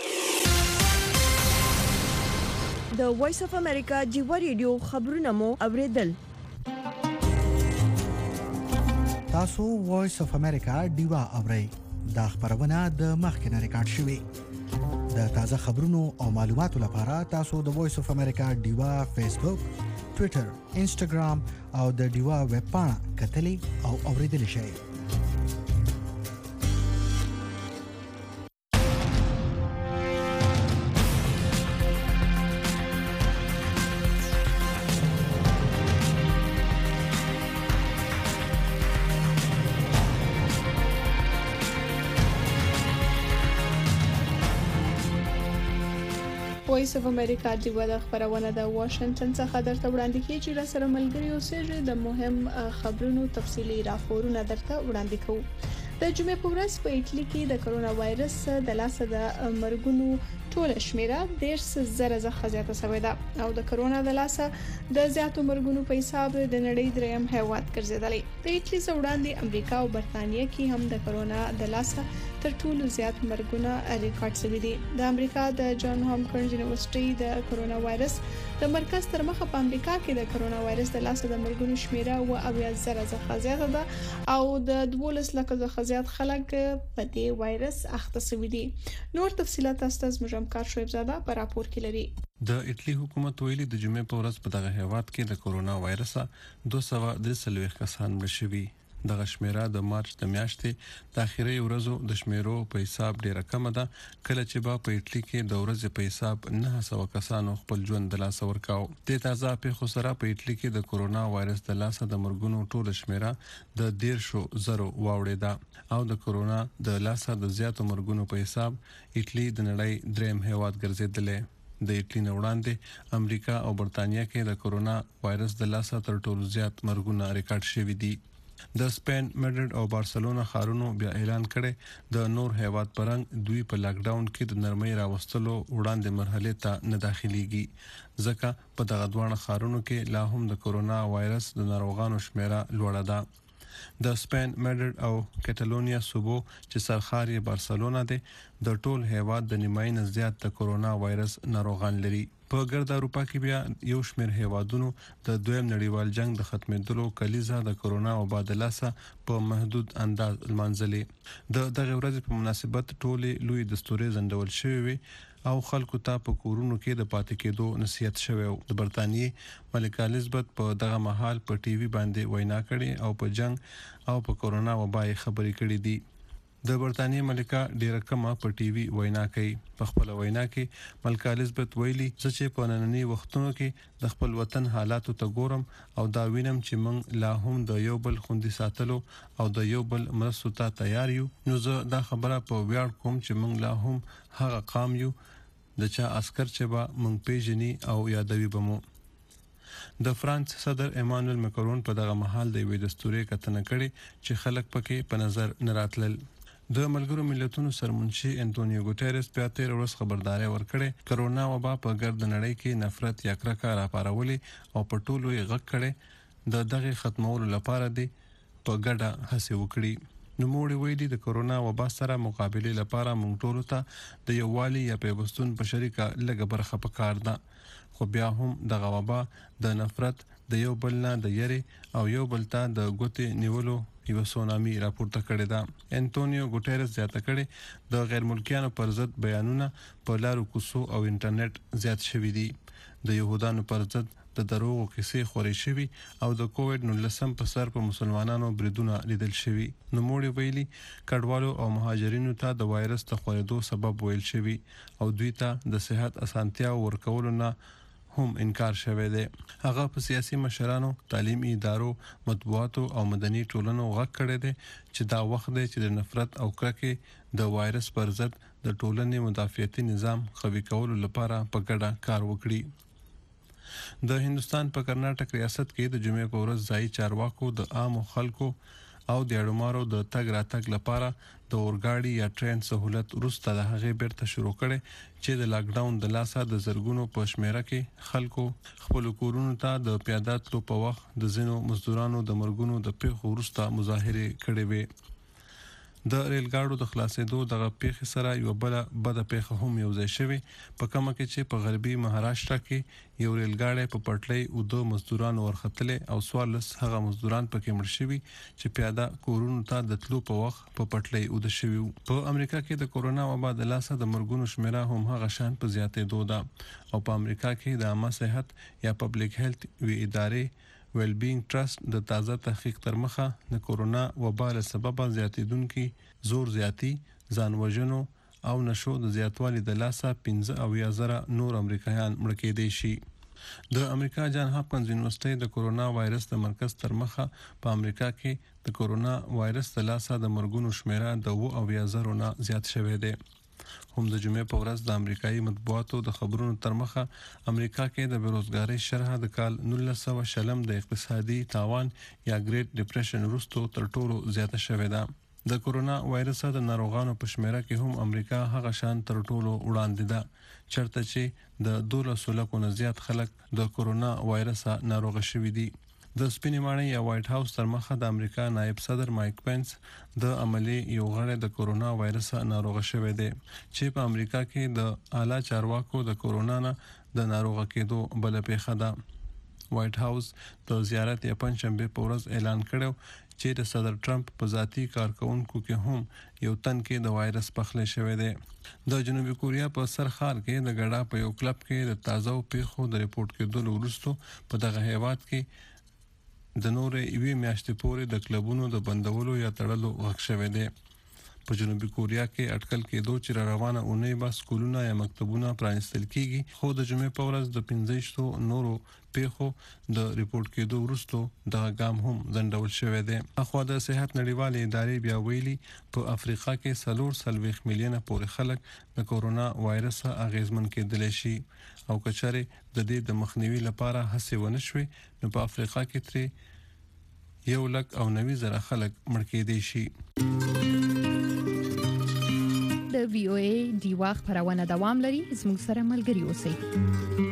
د وایس اف امریکا جیوا ریډیو خبرونه مو اوریدل. تاسو وایس اف امریکا ډیوا اورئ. دا خبرونه د مخکنه ریکارډ شوې. د تازه خبرونو او معلوماتو لپاره تاسو د وایس اف امریکا ډیوا فیسبوک، ټوئیټر، انسټاګرام او د ډیوا ویب پاڼه کتلې او اوریدل شئ. وایس اف امریکا د وړ خبرونه د واشنگټن څخه درته وړاندې کیږي چې را سره ملګری اوسېږي د مهم خبرونو تفصيلي راپورونه درته وړاندې کوو. د جمعې په ورځ په ایټالي کې د کرونا وایرس د لاسه د مرګونو ټول شمیره ډیر زره زخه زیاته شوې ده او د کرونا د لاسه د زیاتو مرګونو په حساب د نړۍ دریم هیواد ګرځیدلی. د ایټالي څخه وړاندې امریکا او برتانیې کې هم د کرونا د لاسه تر ټولو زیات مرګونه ریکارډ شوي دي. د امریکا د جان هاپکینز یونیورسيټي د کرونا وایرس د مرکز تر مخه په امریکا کې د کرونا وایرس د لاسه د مرګونو شمیره او اویا زره زخه زیاته ده او د دولس لک زخه زیات خلک په دې وایرس اخته شوي دي. نور تفصيلات تاسو ته مجمکار شعیب زاده په راپور کې لري. د ایټلی حکومت ویلي د جمعې په ورځ په دغه هیواد کې د کرونا وایرس دوه سوه درې څلوېښت کسان مړه شوي. دغه شمیره د مارچ د میاشتې د اخیری ورځو د شمیرو په حساب ډیره کم ده، کله چې با په ایټلی کې د ورځې په حساب نه سوه کسانو خپل ژوند د لاسه ورکاو. د تازه پیښو سره په ایټلی کې د کرونا وایرس د لاسه د مرګونو ټول شمیره د دیرشو زرو واوړېده او د کرونا د لاسه د زیاتو مرګونو په حساب ایټلی د نړۍ دریم هیواد ګرځیدلی. د ایټلی نه وړاندې امریکا او برتانیې کې د کرونا وایرس د لاسه تر ټولو زیات مرګونه ریکارډ شوي دي. د سپین، میډرډ او بارسلونا ښارونو بیا اعلان کړي د نور هیواد پرنګ دوی په لاک ډاون کې د نرمۍ راوستلو وړاندې مرحله ته نه داخليږي ځکه په دغه دوه ښارونو کې لا هم د کرونا وایرس د ناروغانو شمیره لوړه ده. د سپین، میډرډ او کټالونیا صوبو چې سرخار یې بارسلونا دی د ټول هیواد د نیمايي نه زیات د کرونا وایرس ناروغان لري. په ګرد اروپا کې بیا یو شمېر هیوادونو د دویم نړیوال جنگ د ختمېدلو کلیزه د کرونا وبا سره په محدود انداز لمانځلې. د دغه ورځې په مناسبت ټولې لوی دستورې ځنډول شوې وي او خلکو ته په کورونو کې د پاتې کېدو نصیحت شوی. د برتانیې ملکه الیزابت په دغه مهال په ټي وي باندې وینا کړې او په جنگ او په کرونا وبا خبرې کړې دي. د برتانیې ملکه ډیره کمه په ټي وي وینا کوي. په خپل وینا کې ملکه الیزابت ویلي چې په نننی وختونو کې د خپل وطن حالاتو ته ګورم او دا وینم چې موږ لا هم د یو بل خوندي ساتلو او د یو بل مرستو ته تیار یو. نو زه دا خبره په ویاړ کوم چې موږ لا هم هغه قام یو د چا عسكر چې به موږ پیژني او یادوي بمو. د فرانس صدر ایمانوئل مکرون په دغه محل د وی دستوري کتنه کړي چې خلک پکې په نظر نه راتلل. د ملګرو ملتونو سرمنشي انټونیو ګوټيرس په تیر ورځ خبرداري ورکړه کرونا وبا په ګرد نړۍ کې نفرت یا کرکه راپارولې او په ټولو یې غږ کړي د دغه ختمولو لپاره دی په ګډه هڅه وکړي. نو موږ ویلي د کرونا وبا سره مقابله لپاره موږ ټول ته د یووالي یا پیوستون په شریکه لګ برخه پکار ده، خو بیا هم دغه وبا د نفرت د یو بل نه د یری او یو بل ته د ګوتې نیولو یو سونامي راپورته کړی دا. انټونیو ګوټيرس زیاته کړي د غیر ملکیانو پر ضد بیانونه په لارو کوڅو او انټرنیټ زیات شوي دي. د يهودانو پر ضد د دروغو کیسې خورې شوي او د کووډ نولسم په سر په مسلمانانو بریدونه لیدل شوي. نوموړي ویلي کډوالو او مهاجرینو ته د وایرس د خورېدو سبب ویل شوي او دوی ته د صحت اسانتیا ورکولو نه هم انکار شوی دی. هغه په سیاسي مشرانو، تعلیمي ادارو، مطبوعاتو او مدني ټولنو غږ کړی دی چې دا وخت دی چې د نفرت او کرکې د وایرس پر ضد د ټولنې مدافعتي نظام قوي کولو لپاره په ګډه کار وکړي. د هندستان په کرناټک ریاست کې د جمعې په ورځ ځایي چارواکو د عامو خلکو او د اړمارو د تګ راتګ لپاره د اورګاډي یا ټرین سہولت وروسته د هغې بیرته شروع کړي چې د لاک ډاون د لاسه د زرګونو په شمیره کې خلکو خپل کورونو ته د پیاده تلو په وخت د ځینو مزدورانو د مرګونو د پیښو وروسته مظاهرې کړې وې. د ریل ګاډو د خلاصېدو دغه پیښې سره یو بل بده پیښه هم یو ځای شوې په کومه کې چې په غربي مهاراشټرا کې یو ریل ګاډی په پټلۍ او د مزدورانو ورختلې او څوارلس هغه مزدوران پکې مړ شوي چې پیاده کورونو ته د تلو په وخت په پټلۍ اوده شوي. په امریکا کې د کورونا وبا د لاسه د مرګونو شمیره هم هغه شان په زیاتېدو ده او په امریکا کې د عامه صحت یا پبلک هیلث وی ادارې ویل بینګ ټرست د تازه تحقیق تر مخه د کورونا وبا له سببه زیاتیدونکي زور زیاتی، ځان وژنو او نشو د زیاتوالي د لاسه پنځه اویا زره نور امریکایان مړه کېدای شي. د امریکا جان هاپکنز یونیورسيټي د کورونا وایرس د مرکز تر مخه په امریکا کې د کورونا وایرس د لاسه د مرګونو شمیره د اوه اویا زره نه زیات شوی دی. هم د جمعې په ورځ د امریکایي مطبوعاتو د خبرونو تر مخه امریکا کې د بیروزګارۍ شرح د کال نولس سوه شلم د اقتصادي تاوان یا ګریټ ډیپریشن وروسته تر ټولو زیاته شوې ده. د کورونا وایرس د ناروغانو په شمیره کې هم امریکا هغه شان تر ټولو وړاندې ده چرته چې د دولسو لکو نه زیات خلک د کورونا وایرس ناروغ شوي دي. د سپینې ماڼۍ یا وایټ هاوس تر مخه د امریکا نائب صدر مایک پینس د عملي یو غړی د کورونا وایرس ناروغ شوی دی چې په امریکا کې د اعلی چارواکو د کورونا نه د ناروغ کېدو بل پیښه ده. وایټ هاوس د زیارت یا پنځشنبه په ورځ اعلان کړو چې د صدر ټرمپ په ذاتی کارکونکو کې هم یو تن کې د وایرس پخلی شوی دی. د جنوبي کوریا په سرخار کې د ګډا په یو کلب کې د تازه پیښو د ریپورت کېدو وروسته په دغه هیواد کې د نورې یوې میاشتې پورې د کلبونو د بندولو یا تړلو غږ شوی دی. په جنوبي کوریا کې اټکل کېدو چې را روانه اونۍ به سکولونه یا مکتبونه پرانیستل کیږي خو د جمعې په ورځ د پنځه نورو پیښو د ریپورت کېدو وروسته دغه ګام هم ځنډول شوی دی. اخوا د صحت نړیوالې ادارې بیا ویلي په افریقا کې څلور څلوېښت میلیونه پورې خلک د کورونا وایرس اغیزمن کېدلی شي او که چېرې د دې د مخنیوي لپاره هڅې ونه شوې نو په افریقا کې ترې یو لک او نوي زره خلک مړه کېدی شي. د وی او ای ډیوا خبرونه دوام لري. زموږ سره ملګري اوسئ.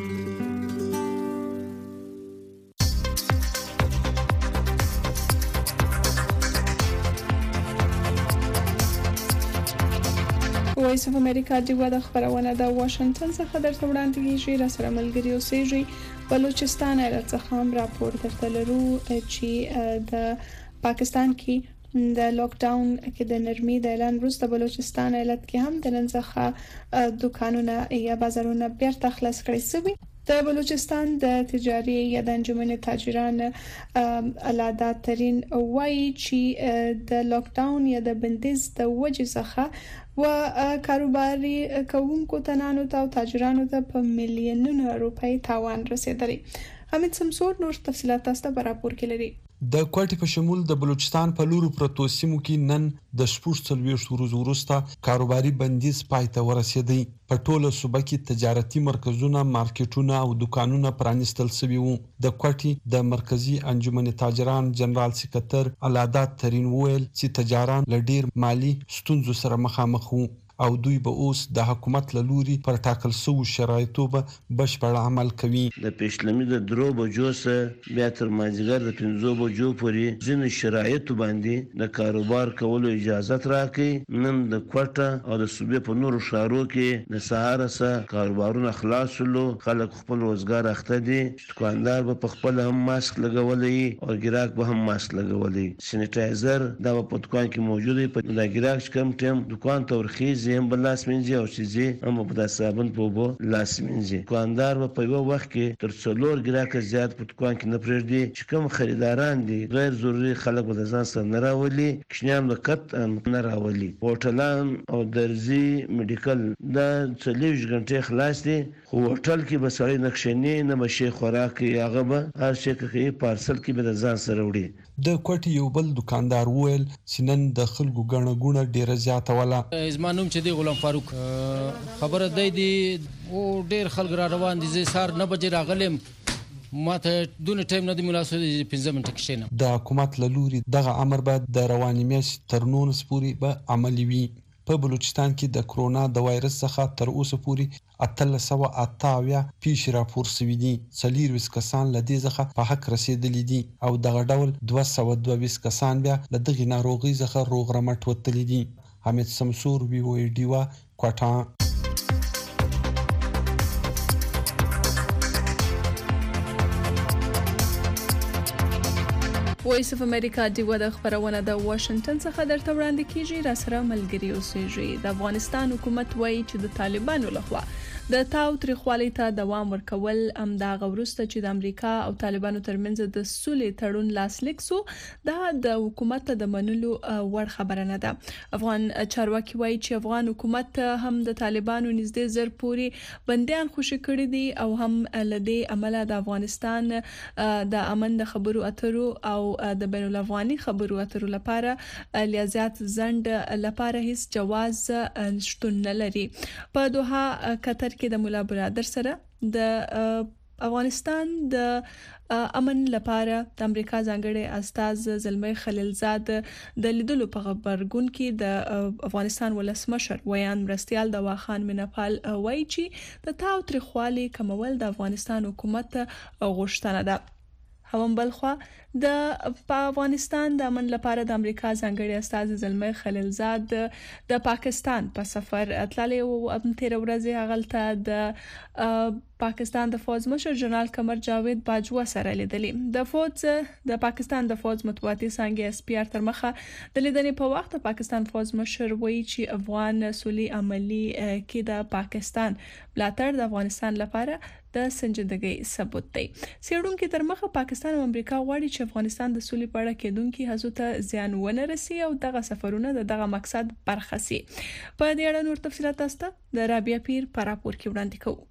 وایس اف امریکا ډیوا د خبرونه د واشنگټن څخه درته وړاندې کیږي. را سره ملګري اوسئ. بلوچستان ایالت څخه هم راپور درته لرو چې د پاکستان کې د لاک ډاون کې د نرمي د اعلان وروسته بلوچستان ایالت کې هم د نن څخه دکانونه یا بازارونه بیرته خلاص کړي شوي. د بلوچستان د تجاري یا د انجمن تاجران الادا ترين وایي چې د لاک ډاون یا د بندیز د وجې څخه و کاروباري کوونکو تنانو ته او تاجرانو ته په میلیونونو روپۍ تاوان رسیدلی. حمید سمسور نور تفصيلات تاسو ته راپور کې لري. د کوټې په شمول د بلوچستان په لورو پروتو سیمو کې نن د شپږ څلوېښت ورځې وروسته کاروباري بندیز پای ته ورسېدی. په ټوله صوبه کې تجارتي مرکزونه، مارکیټونه او دکانونه پرانیستل شوي وو. د کوټې د مرکزی انجمن تاجران جنرال سکرټر الادا ترين ویل چې تجاران له ډیر مالی ستونزو سره مخامخ وو او دوی به اوس د حکومت له لوري پر ټاکل شوو شرایطو به بشپړ عمل کوي. د پېشلمي د درو بجو څخه بیا تر مازدیګر د پنځو بجو پورې ځینې شرایطو باندې د کاروبار کولو اجازه راکړي. نن د کوټه او د صوبې په نورو ښارو کې د سهار څخه کاروبارونه خلاص شول. خلک خپل روزګار اخته دي. دکاندار به په خپل هم ماسک لګولي او ګراک به هم ماسک لګولي. سینیټایزر دا په دکان کې موجود دی. په د ګراک کم ټیم دکان ته ورخیږي چې هم بل لاس مینځي او چې زی هم په د صابون په اوبو لاس مینځي. دوکاندار په یو وخت کې تر څلور ګراکه زیات په دوکان کې نه پرېږدي. چې کوم خریداران دي غیر ضروري خلک به د ځان سره نه راولي، کوچنیان به قطعا نه راولي. هوټلان او درزي میډیکل دا څلوېښت غنټې خلاص دي، خو هوټل کې به سړی نه کښېني نه به شی خوراک کوي، هغه به هر شی کوي پارسل کې به د ځان سره وړي. د کوټي یو بل دکاندار وویل چې نن د خلکو ګڼه ګوڼه ډیره زیاته وله. زما نوم چې دی غلام فاروق، خبره دی دی او ډیر خلک را روان دي. زه سهار نه بجې راغلم، ماته دونه ټایم نه دی مناسب دی پنځه منټه کښېنم. د حکومت له لوري دغه امر به د روانې میاشتې تر نولس پورې به عملي وي. په بلوچستان کې د کرونا د وایرس څخه تر اوسه پورې اتلس سوه اته اویا پیښې راپور شوي دي. څلېرویشت کسان له دې څخه په حق رسېدلي دي او دغه ډول دوه سوه دوه ویشت کسان بیا له دغې ناروغۍ څخه روغ رمټ وتلي دي. حمید سمسور، وی او ای ډیوا، کوټه. وایس اف امریکا دیوه د خبرونه د واشنگټن څخه درته وړاندې کیږي. را سره ملګری اوسېږي. د افغانستان حکومت وایي چې د طالبانو لخوا د تاو تریخوالي ته دوام ورکول ام دا غوړسته چې د امریکا او طالبانو ترمنځ د سولې تړون لاسلیک سو دا د حکومت د منلو وړ خبره نه ده. افغان چارواکي وایي چې افغان حکومت هم د طالبانو نږدې زر پوري بنديان خوشي کړی دي او هم لدی عمله د افغانستان د امن د خبرو اترو او د بین الافغاني خبرو اترو لپاره لیازات زند لپاره هیڅ جواز شتون نه لري. په دوحه قطر کې د مولا برادر سره د افغانستان د امن لپاره د امریکا ځانګړي استاذ زلمي خلیلزاد د لیدلو په خبرګون کې د افغانستان ولسمشر ویان مرستيال د واخان منپال وایي چې د تاو تریخوالي کمول د افغانستان حکومت غوښتنه ده. هم بلخوا د افغانستان د امن لپاره د امریکا ځانګړي استاذ زلمي خلیلزاد د پاکستان په سفر تللی او تیر ورځ هغلته د پاکستان د فوج مشر جنرال قمر جاوید باجوا سره لیدلی. د فوج د پاکستان د فوج مطبوعاتي څنګه اس پی ار تر مخه د لیدنې په وخت پاکستان فوج مشر وایي چې افغان سولي عملی کې د پاکستان بلاتر د افغانستان لپاره د سنجیدګۍ ثبوت دی. سیډونکو تر مخه پاکستان او امریکا غواړي چې افغانستان د سولې په اړه کېدونکو هڅو ته زیان ونه رسي او دغه سفرونه د دغه مقصد برخه سي. په دې اړه نور تفصيلات تاسو د رابعه پیر پر راپور کې وړاندې کوو.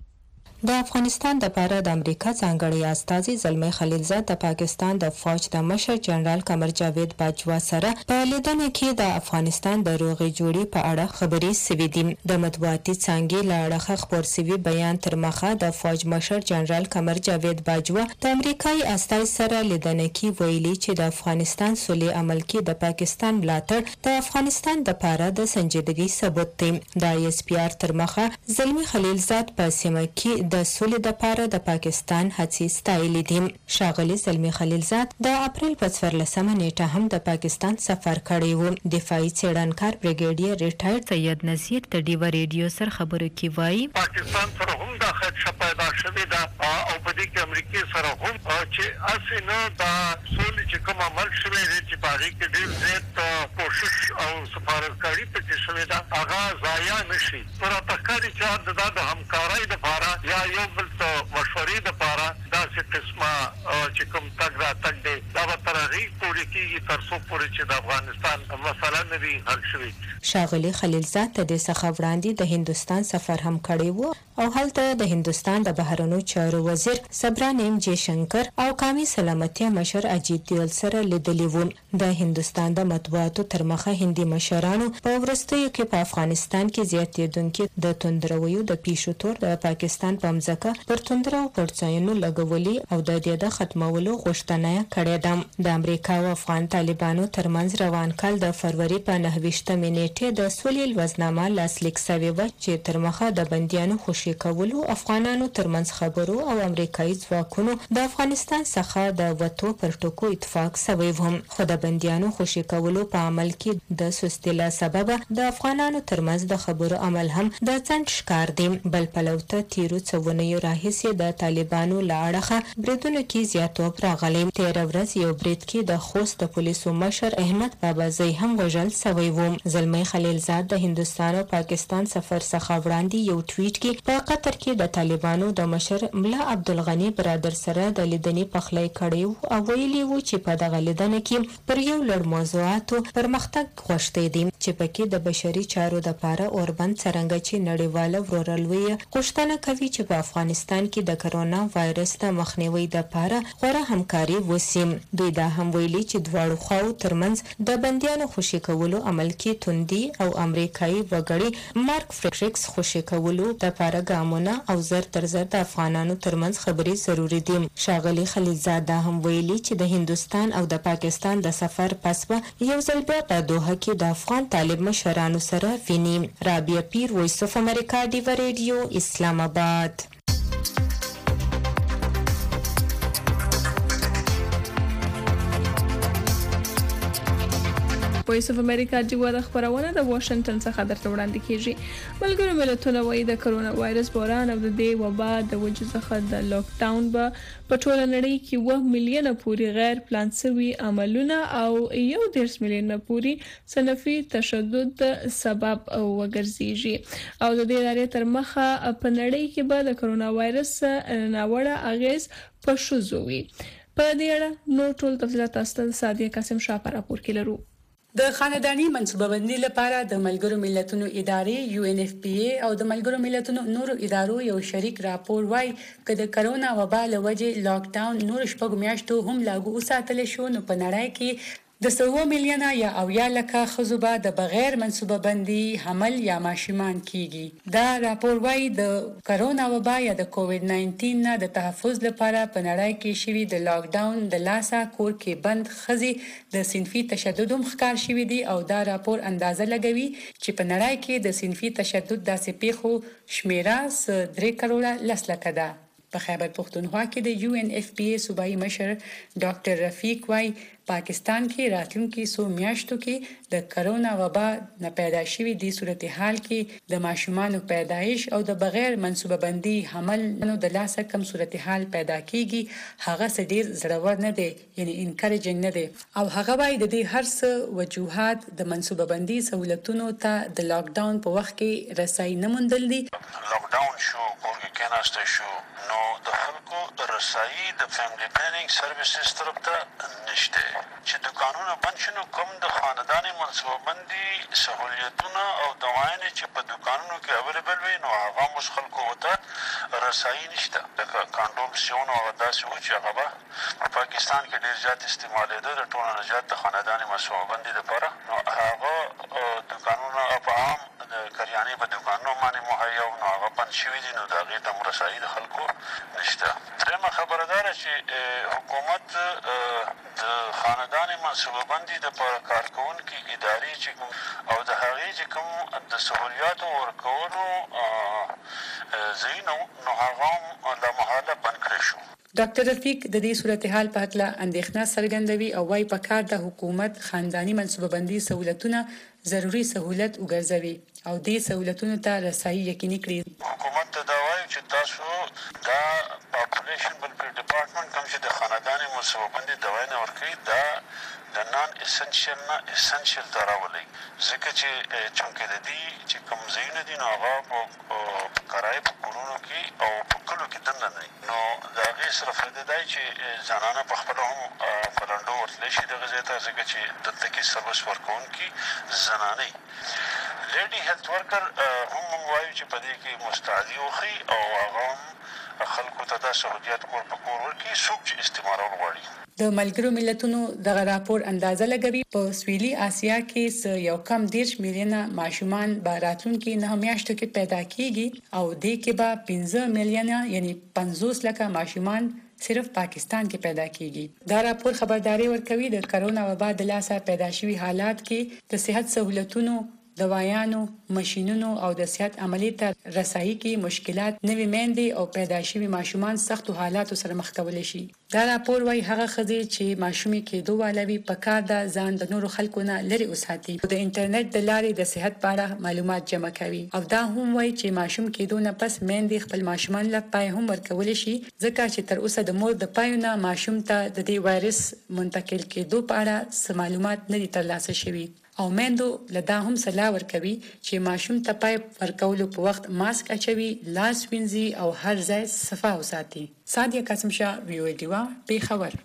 د افغانستان د لپاره د امریکا ځانګړي استاذ زلمي خلیلزاد د پاکستان د فوج د مشر جنرال قمر جاوید باجوا سره په لیدنه کې د افغانستان د روغې جوړې په اړه خبرې شوې دي. د مطبوعاتي څنګه لاړه خبر شوی بیان تر مخه د فوج مشر جنرال قمر جاوید باجوا د امریکایي استاذ سره لیدنه کې ویلي چې د افغانستان سولې عمل کې د پاکستان ملاتړ د افغانستان د لپاره د سنجیدګۍ ثبوت دی. د اس پی ار تر مخه زلمي خلیلزاد په سیمه کې د سولې د لپاره د پاکستان هڅې ستایلې دي. ښاغلي زلمي خلیلزاد د اپریل په څوارلسمه نیټه هم د پاکستان سفر کړی و. دفاعي څېړنکار بریګیډیر ریټایرډ سید نذیر د ډیوا ریډیو سره خبرو کې وایي پاکستان سره هم د خدشه پیدا شوې ده او په دې کې امریکا سره هم چې اسنه د سولې چې کوم عمل شوی دی چې په هغه کې ډېر زیات کوشش او سفارتکاري پکې شوې ده هغه ضایع نشي. پر تکاري چې د همکارۍ لپاره یا یو بل ته مشورې لپاره داسې قسمه چې کوم تګ را تګ دی دا به تر هغې پورې کېږي تر څو پورې چې د افغانستان مسله نه وي حل شوې. ښاغلي خلیلزاد د دې څخه وړاندې د هندوستان سفر هم کړی و او هلته د هندوستان د بهرنیو چارو وزیر سبرانیم جی شنکر او قومي سلامتیا مشر اجیت دیول سره لیدلی و. د هندوستان د مطبوعاتو تر مخه هندي مشرانو په وروستیو کې په افغانستان کې زیاتېدونکو د توندرویو د پیښو تور د پاکستان په مځکه پر توندرو پړڅاینو لګولي او د دې د ختمولو غوښتنه کړې ده. د امریکا او افغان طالبانو ترمنځ روان کال د فروری په نهویشتمې نیټې د سولې لوزنامه لاسلیک شوې و چې تر مخه د بنديانو خوشي کولو افغانانو ترمنځ خبرو او امریکایي ځواکونو د افغانستان څخه د وټو پر ټکو اتفاق شوی و. خو د بنديانو خوشي کولو په عمل کې د سستۍ له سبب د افغانانو ترمنځ د خبرو عمل هم د څنډ ښکار دی. بل پلوته تیرو څونیو راهیسې د طالبانو لاړه بریدونو کې زیاتوب راغلی. تیر ورځ یو برید کې د خوست د پولیسو مشر احمد بابازی هم وژل شوی و. زلمی خلیلزاد د هندستان او پاکستان سفر څخه وړاندې یو ټویټ کې په قطر کې د طالبانو د مشر ملا عبدالغنی برادر سره د لیدنې پخلی کړی او ویلي و چې په دغه لیدنه کې پر یو لړ موضوعاتو پرمختګ غوښتی دی چې پکې د بشري چارو د پاره اوربند څرنګه چې نړیواله ورورولوي غوښتنه کوي چې په افغانستان کې د کرونا وایرس ته مخنیوي د پاره غوره همکاري وشي. دوی دا هم ویلي چې دواړو خواو ترمنځ د بندیانو خوشي کولو عمل کې توندي او امریکایي وګړي مارک فریډریکس خوشي کولو د پاره ګامونه او زر تر زر د افغانانو ترمنځ خبرې ضروری دي. شاغلي خلیلزاد دا هم ویلي چې د هندستان او د پاکستان د سفر پس به یو ځل بیا په دوحه کې د افغان طالب مشرانو سره ویني. رابعه پیر، وایس اف امریکا، ډیو ریډیو، اسلام آباد. وایس اف امریکا ډیو د خبرونه د واشنگټن څخه درته وړاندې کیږي. ملګرو ملتونو وايي د کرونا وایرس بحران او د دې وبا د وجې څخه د لاک ډاون به په ټوله نړۍ کې و میلیونه پورې غیر پلان شوي عملونه او یو دیرش میلیونه پورې صنفي تشدد سبب وګرځيږي او د دې لارې تر مخه په نړۍ کې به د کرونا وایرس ناوړه اغیز په شوزوي. په دې اړه نو ټول تفصیلات تاسو ته سادیه قاسم شاه پر راپور کې لرو. د خاندانی منصوبه بندي لپاره د ملګرو ملتونو ادارې یو ان اف پی ای او د ملګرو ملتونو نورو ادارو یو شریک راپور وايي چې د کرونا وبا له وجې لاک ډاون نور شپږ میاشتو هم لاګو وساتل شو نو په نړۍ کې د سوه میلیونه یا اویا لکه ښځو به د بغیر منصوبه بندي حمل یا ماشومان کیږي. دا راپور وايي د کرونا وبا یا د کووډ ناینټین نه د تحفظ لپاره په نړۍ کې شوي د لاک ډاون د لاسه کور کې بند ښځې د صنفي تشدد هم ښکار شوي دي او دا راپور اندازه لګوي چې په نړۍ کې د صنفي تشدد داسې پیښو شمیره درې کروڑه لس لکه ده. په خیبر پختونخوا کې د یو ان اف پی ای صوبایي مشر ډاکټر رفیق وايي پاکستان کې راتلونکي سو میاشتو کې د کرونا وبا نه پیدا شوی دی صورتحال کې د ماشومانو پیدایش او د بغیر منصوبه بندي حمل نو د لاسه کم صورتحال پیدا کیږي هغه څه ډیر زړور نه دی یعنی انکریجینګ نه دی او هغه وايي د دې هر څه وجوهات د منصوبه بندي سہولتونو ته د لاک ډاون په وخت کې رسای نه موندل دي. لاک ډاون شو کورګه کېناسته شو نو د خلکو رسایي د فیملی پلانینګ سرویسز طرف ته نشته چې دکانونه بند شنو کوم د خاندانی منصوبه بندي سہولیتونه او دوايانې چې په دکانونو کې اویلیبل وي نو هغه مش خلکو وته رسایي نشته. د کاندوم سیون او داسې و چې هغه په پاکستان کې ډیر زیات استعمالېده د ټولو نجات د خاندانی منصوبه بندي لپاره نو هغه دکانونه په عام د کریانې په دکانونو باندې مهیا نو هغه بند شوي دي نو د هغې د رسایي د خلکو نشته. درېیمه خبره دا ده چې حکومت د خاندانی منصوبه بندي دپاره کارکوونکي ادارې چې کوم او د هغې چې کوم د سهولیاتو ورکولو ځایونه نو هغه هم لامحاله بند کړی شو. ډاکټر رفیق د دې صورتحال په هکله اندېښنه څرګندوي او وايي پکار د حکومت خاندانی منصوبه بندي سہولتونه ضروري سہولت وګرځوي او دې سہولتونو ته رسایي یقیني کړي. حکومت ته دا وايي چې تاسو دا پاپولیشن ویلفیر ډپارټمنټ کوم چې د خاندانی منصوبه بندي دوايي نه ورکوي دا د نان اسنشل نه اسنشل ته راولي ځکه چې چونکې د دې چې کوم ځایونه دي نو هغه په کرایه په کورونو کې او په کلو کې دننه دي نو د هغې سره فایده دا چې زنانه په خپله هم په لنډو ورتلی شي دغه ځای ته ځکه چې دلته کې سروس ورکوونکي زنانې لیډي هیلث ورکر هم موږ وایو چې په دې کې مستعدي وښي او هغه هم خلکو ته دا سهولیات کور په کور ورکړي څوک چې استعمالول غواړي. د ملګرو ملتونو دغه راپور اندازه لګوي په سویلي اسیا کې یو کم دیرش میلیونه ماشومان به راتلونکي نه میاشتو کې پیدا کیږي او دې کې به پنځه میلیونه یعنی پنځوس لکه ماشومان صرف پاکستان کې پیدا کیږي. دا راپور خبرداري ورکوي د کرونا وبا د لاسه پیدا شوي حالات کې د صحت سہولتونو دوایانو ماشینونو او د صحت عملی ته رسایي کې مشکلات نوې میندې او پیدا شوي ماشومان سختو حالاتو سره مخ کولای شي. دا راپور وايي هغه خزي چې ماشومي کېدو والوي په کار د ځان د نورو خلکو نه لري وساتي د انټرنیټ د لارې د صحت په اړه معلومات جمع کوي او دا هم وايي چې ماشوم کېدو نه پس میندې خپل ماشومان له پای هم ورکول شي ځکه چې تر اوسه د مور د پایونه ماشوم ته د دې وایرس منتقل کېدو په اړه څه معلومات نه دي ترلاسه شوي او میندو لدا هم صلاح ورکوي چې ماشوم ته پای ورکولو په وخت ماسک اچوي لاس وینځي او هر ځای صفا وساتي سادیا قاسم شاه وی او ډیوا په خبر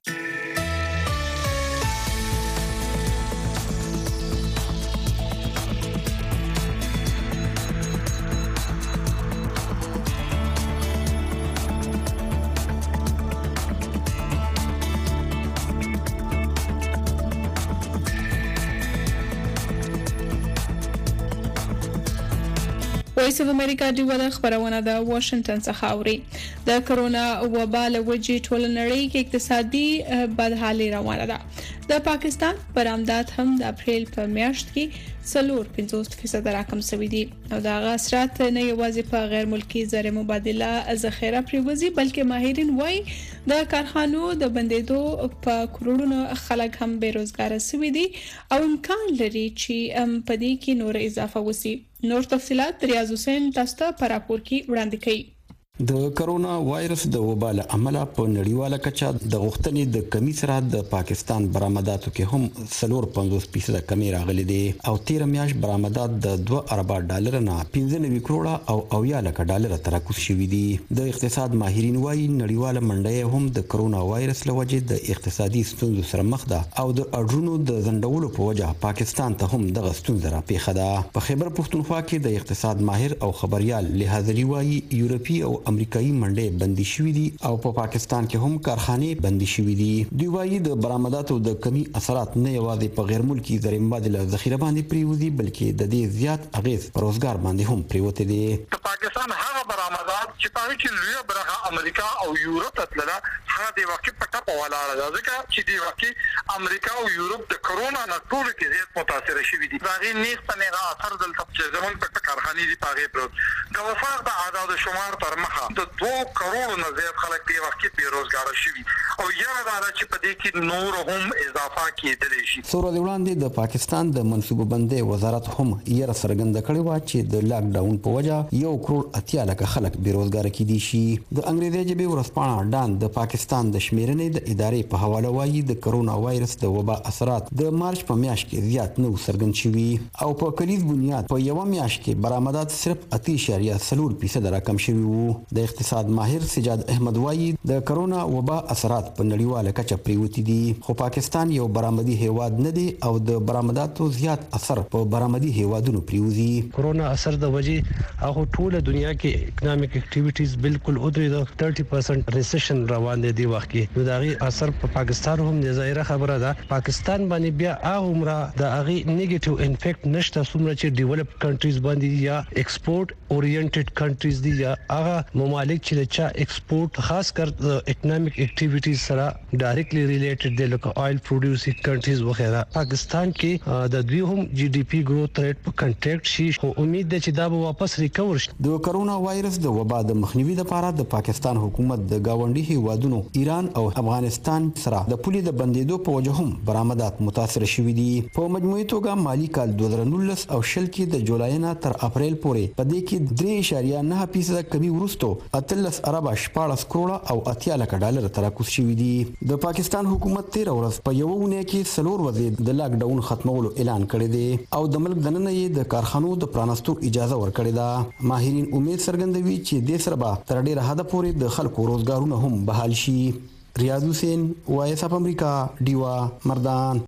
وایس اف امریکا د وړ خبرونه د واشنگټن څخه اوري د کرونا وبا له وجې ټول نړۍ کې اقتصادي بدحالي روانه ده د پاکستان برآمدات هم د اپریل په میاشت کې څلور پنځوس فیصد راکم شوي دي او دا غاثرات نه یوازې په غیر ملکی زر مبادله ذخیره پریوزي بلکې ماهرین وایي د کارخانو د بندیدو په کروڑونو خلک هم بیروزګار شوي دي او امکان لري چې په دې کې نور اضافه وشي نور تفصيلات ریاض حسین تاسو ته په راپور کې وړاندې کړي د کرونا وایرس د وبا له امله په نړیواله کچه د غوښتنې د کمی سره د پاکستان برآمداتو کې هم څلور پنځوس فیصد کمی راغلي دي او تیر میاشت برآمدات د دوه اربه ډالر نه پنځه نوي کروڑه او اویا لک ډالر تراکوز شوي دي د اقتصاد ماهرین وايي نړیواله منډه هم د کرونا وایرس له وجې د اقتصادي ستونزو سره مخ ده او د اډرونو د زندولو په وجه پاکستان ته هم دغه ستونزه را پیښه ده په خیبر پښتونخوا کې د اقتصاد ماهر او خبريال لحاظري وايي یورپی او امریکایي منډې بندي شوې دي او په پا پاکستان کې هم کارخانه بندي شوې دي دوی وايي د برآمداتو د کمی اثرات نه یوازې په غیر ملکی زر مبادله ذخیره باندې پریوزي بلکې د دې زیات اغیز پر روزګار باندې هم پریوته دي په پاکستان هغه برآمدات چې په کې لوی برخه امریکا او یورپ ته تلله هغه د وخت په ټاپه ولاړه ده ځکه چې د وخت امریکا او یورپ د کرونا نه ټول کې زیات متاثر شوي دي هغه نیغ په نیغه اثر دلته چې زمون په کارخانه دي پاغه پروت د وفات د اعداد شمار تر مخه د دوه کروڑ نه زیات خلک په وخت کې بیروزګار شوي او یاره دا چې په دې کې نور هم اضافه کېدلی شي سور د وړاندې د پاکستان د منصوبه بندۍ وزارت هم یې څرګنده کړې و چې د لاک ډاون په وجه یو کروڑ اتیا لک خلک بیروزګار کېدي شي د انګریزي ژبې ورسپانه ډان د پاکستان د شمیرنې د ادارې په حواله وایي د کرونا وایرس د وبا اثرات د مارچ په میاشت کې زیات نو څرګند شوي او په کلیز بنیاد په یو میاشت کې برآمدات صرف اته اشاریه څلور فیصد راکم شوي وو د اقتصاد ماهر سجاد احمد وایي د کرونا وبا اثرات په نړیواله کچه پریوتی دي خو پاکستان یو برآمدي هیواد نه دی او د برآمداتو زیات اثر په برآمدي هیوادونو پریوزي کرونا اثر د وجې هغه ټوله دنیا کې اکونومیک اکټیویټیز بالکل ودرېد thirty percent ریسیشن روان دي د وخت کې نو دا غي اثر په پاکستان هم نه ظاهره خبره ده پاکستان باندې بیا هغه عمره د هغه نیگیټیو انفیکټ نشته څومره چې ډیولپ کنټریز باندې یا ایکسپورټ اورینټډ کنټریز دي یا هغه ممالک چې چا ایکسپورټ خاص کر اکونومیک اکټیویټیز سره ډایرکټلی ریلیټډ دي لکه آیل پروډوسینګ کنټریز وغیرہ پاکستان کې د دوی هم جی ډی پی ګروث ریټ په کنټریکټ شي خو امید ده چې دا به واپس ریکور شي د کرونا وایرس د وبا د مخنیوي لپاره د پاکستان حکومت د گاونډي هیوادونو ایران او افغانستان سره د پولي د بندیدو په وجه هم برآمدات متاثر شوي دي په مجموعي توګه مالی کال دوه زره نولس او شل کې د جولای نه تر اپریل پورې په دې کې درې اشاریه نه فیصد کمی ورستو اتلس اربه شپاړس کروڑه او اتیا لک ډالر تراکوز شوي دي د پاکستان حکومت تیر ورځ په یو ونه کې څلور ورځې د لاک ډاون ختمولو اعلان کړی دی او د ملک دننه یې د کارخانو د پرانستو اجازه ورکړې ده ماهرین امید څرګندوي چې د سربا تر ډیره حد پورې د خلکو روزګارونه هم بحال شي ریاض حسین وایس اف امریکا دیوا مردان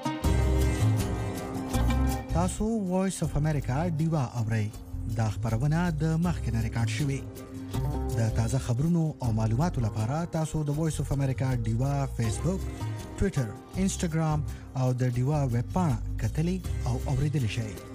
تاسو وایس اف امریکا دیوا اورئ دا خبرونه د مخکنه ریکارډ شوې د تازه خبرونو او معلوماتو لپاره تاسو د وایس اف امریکا دیوا فیسبوک ټوئیټر انسټاګرام او د دیوا ویب پاڼه کتلی او اوریدل شئ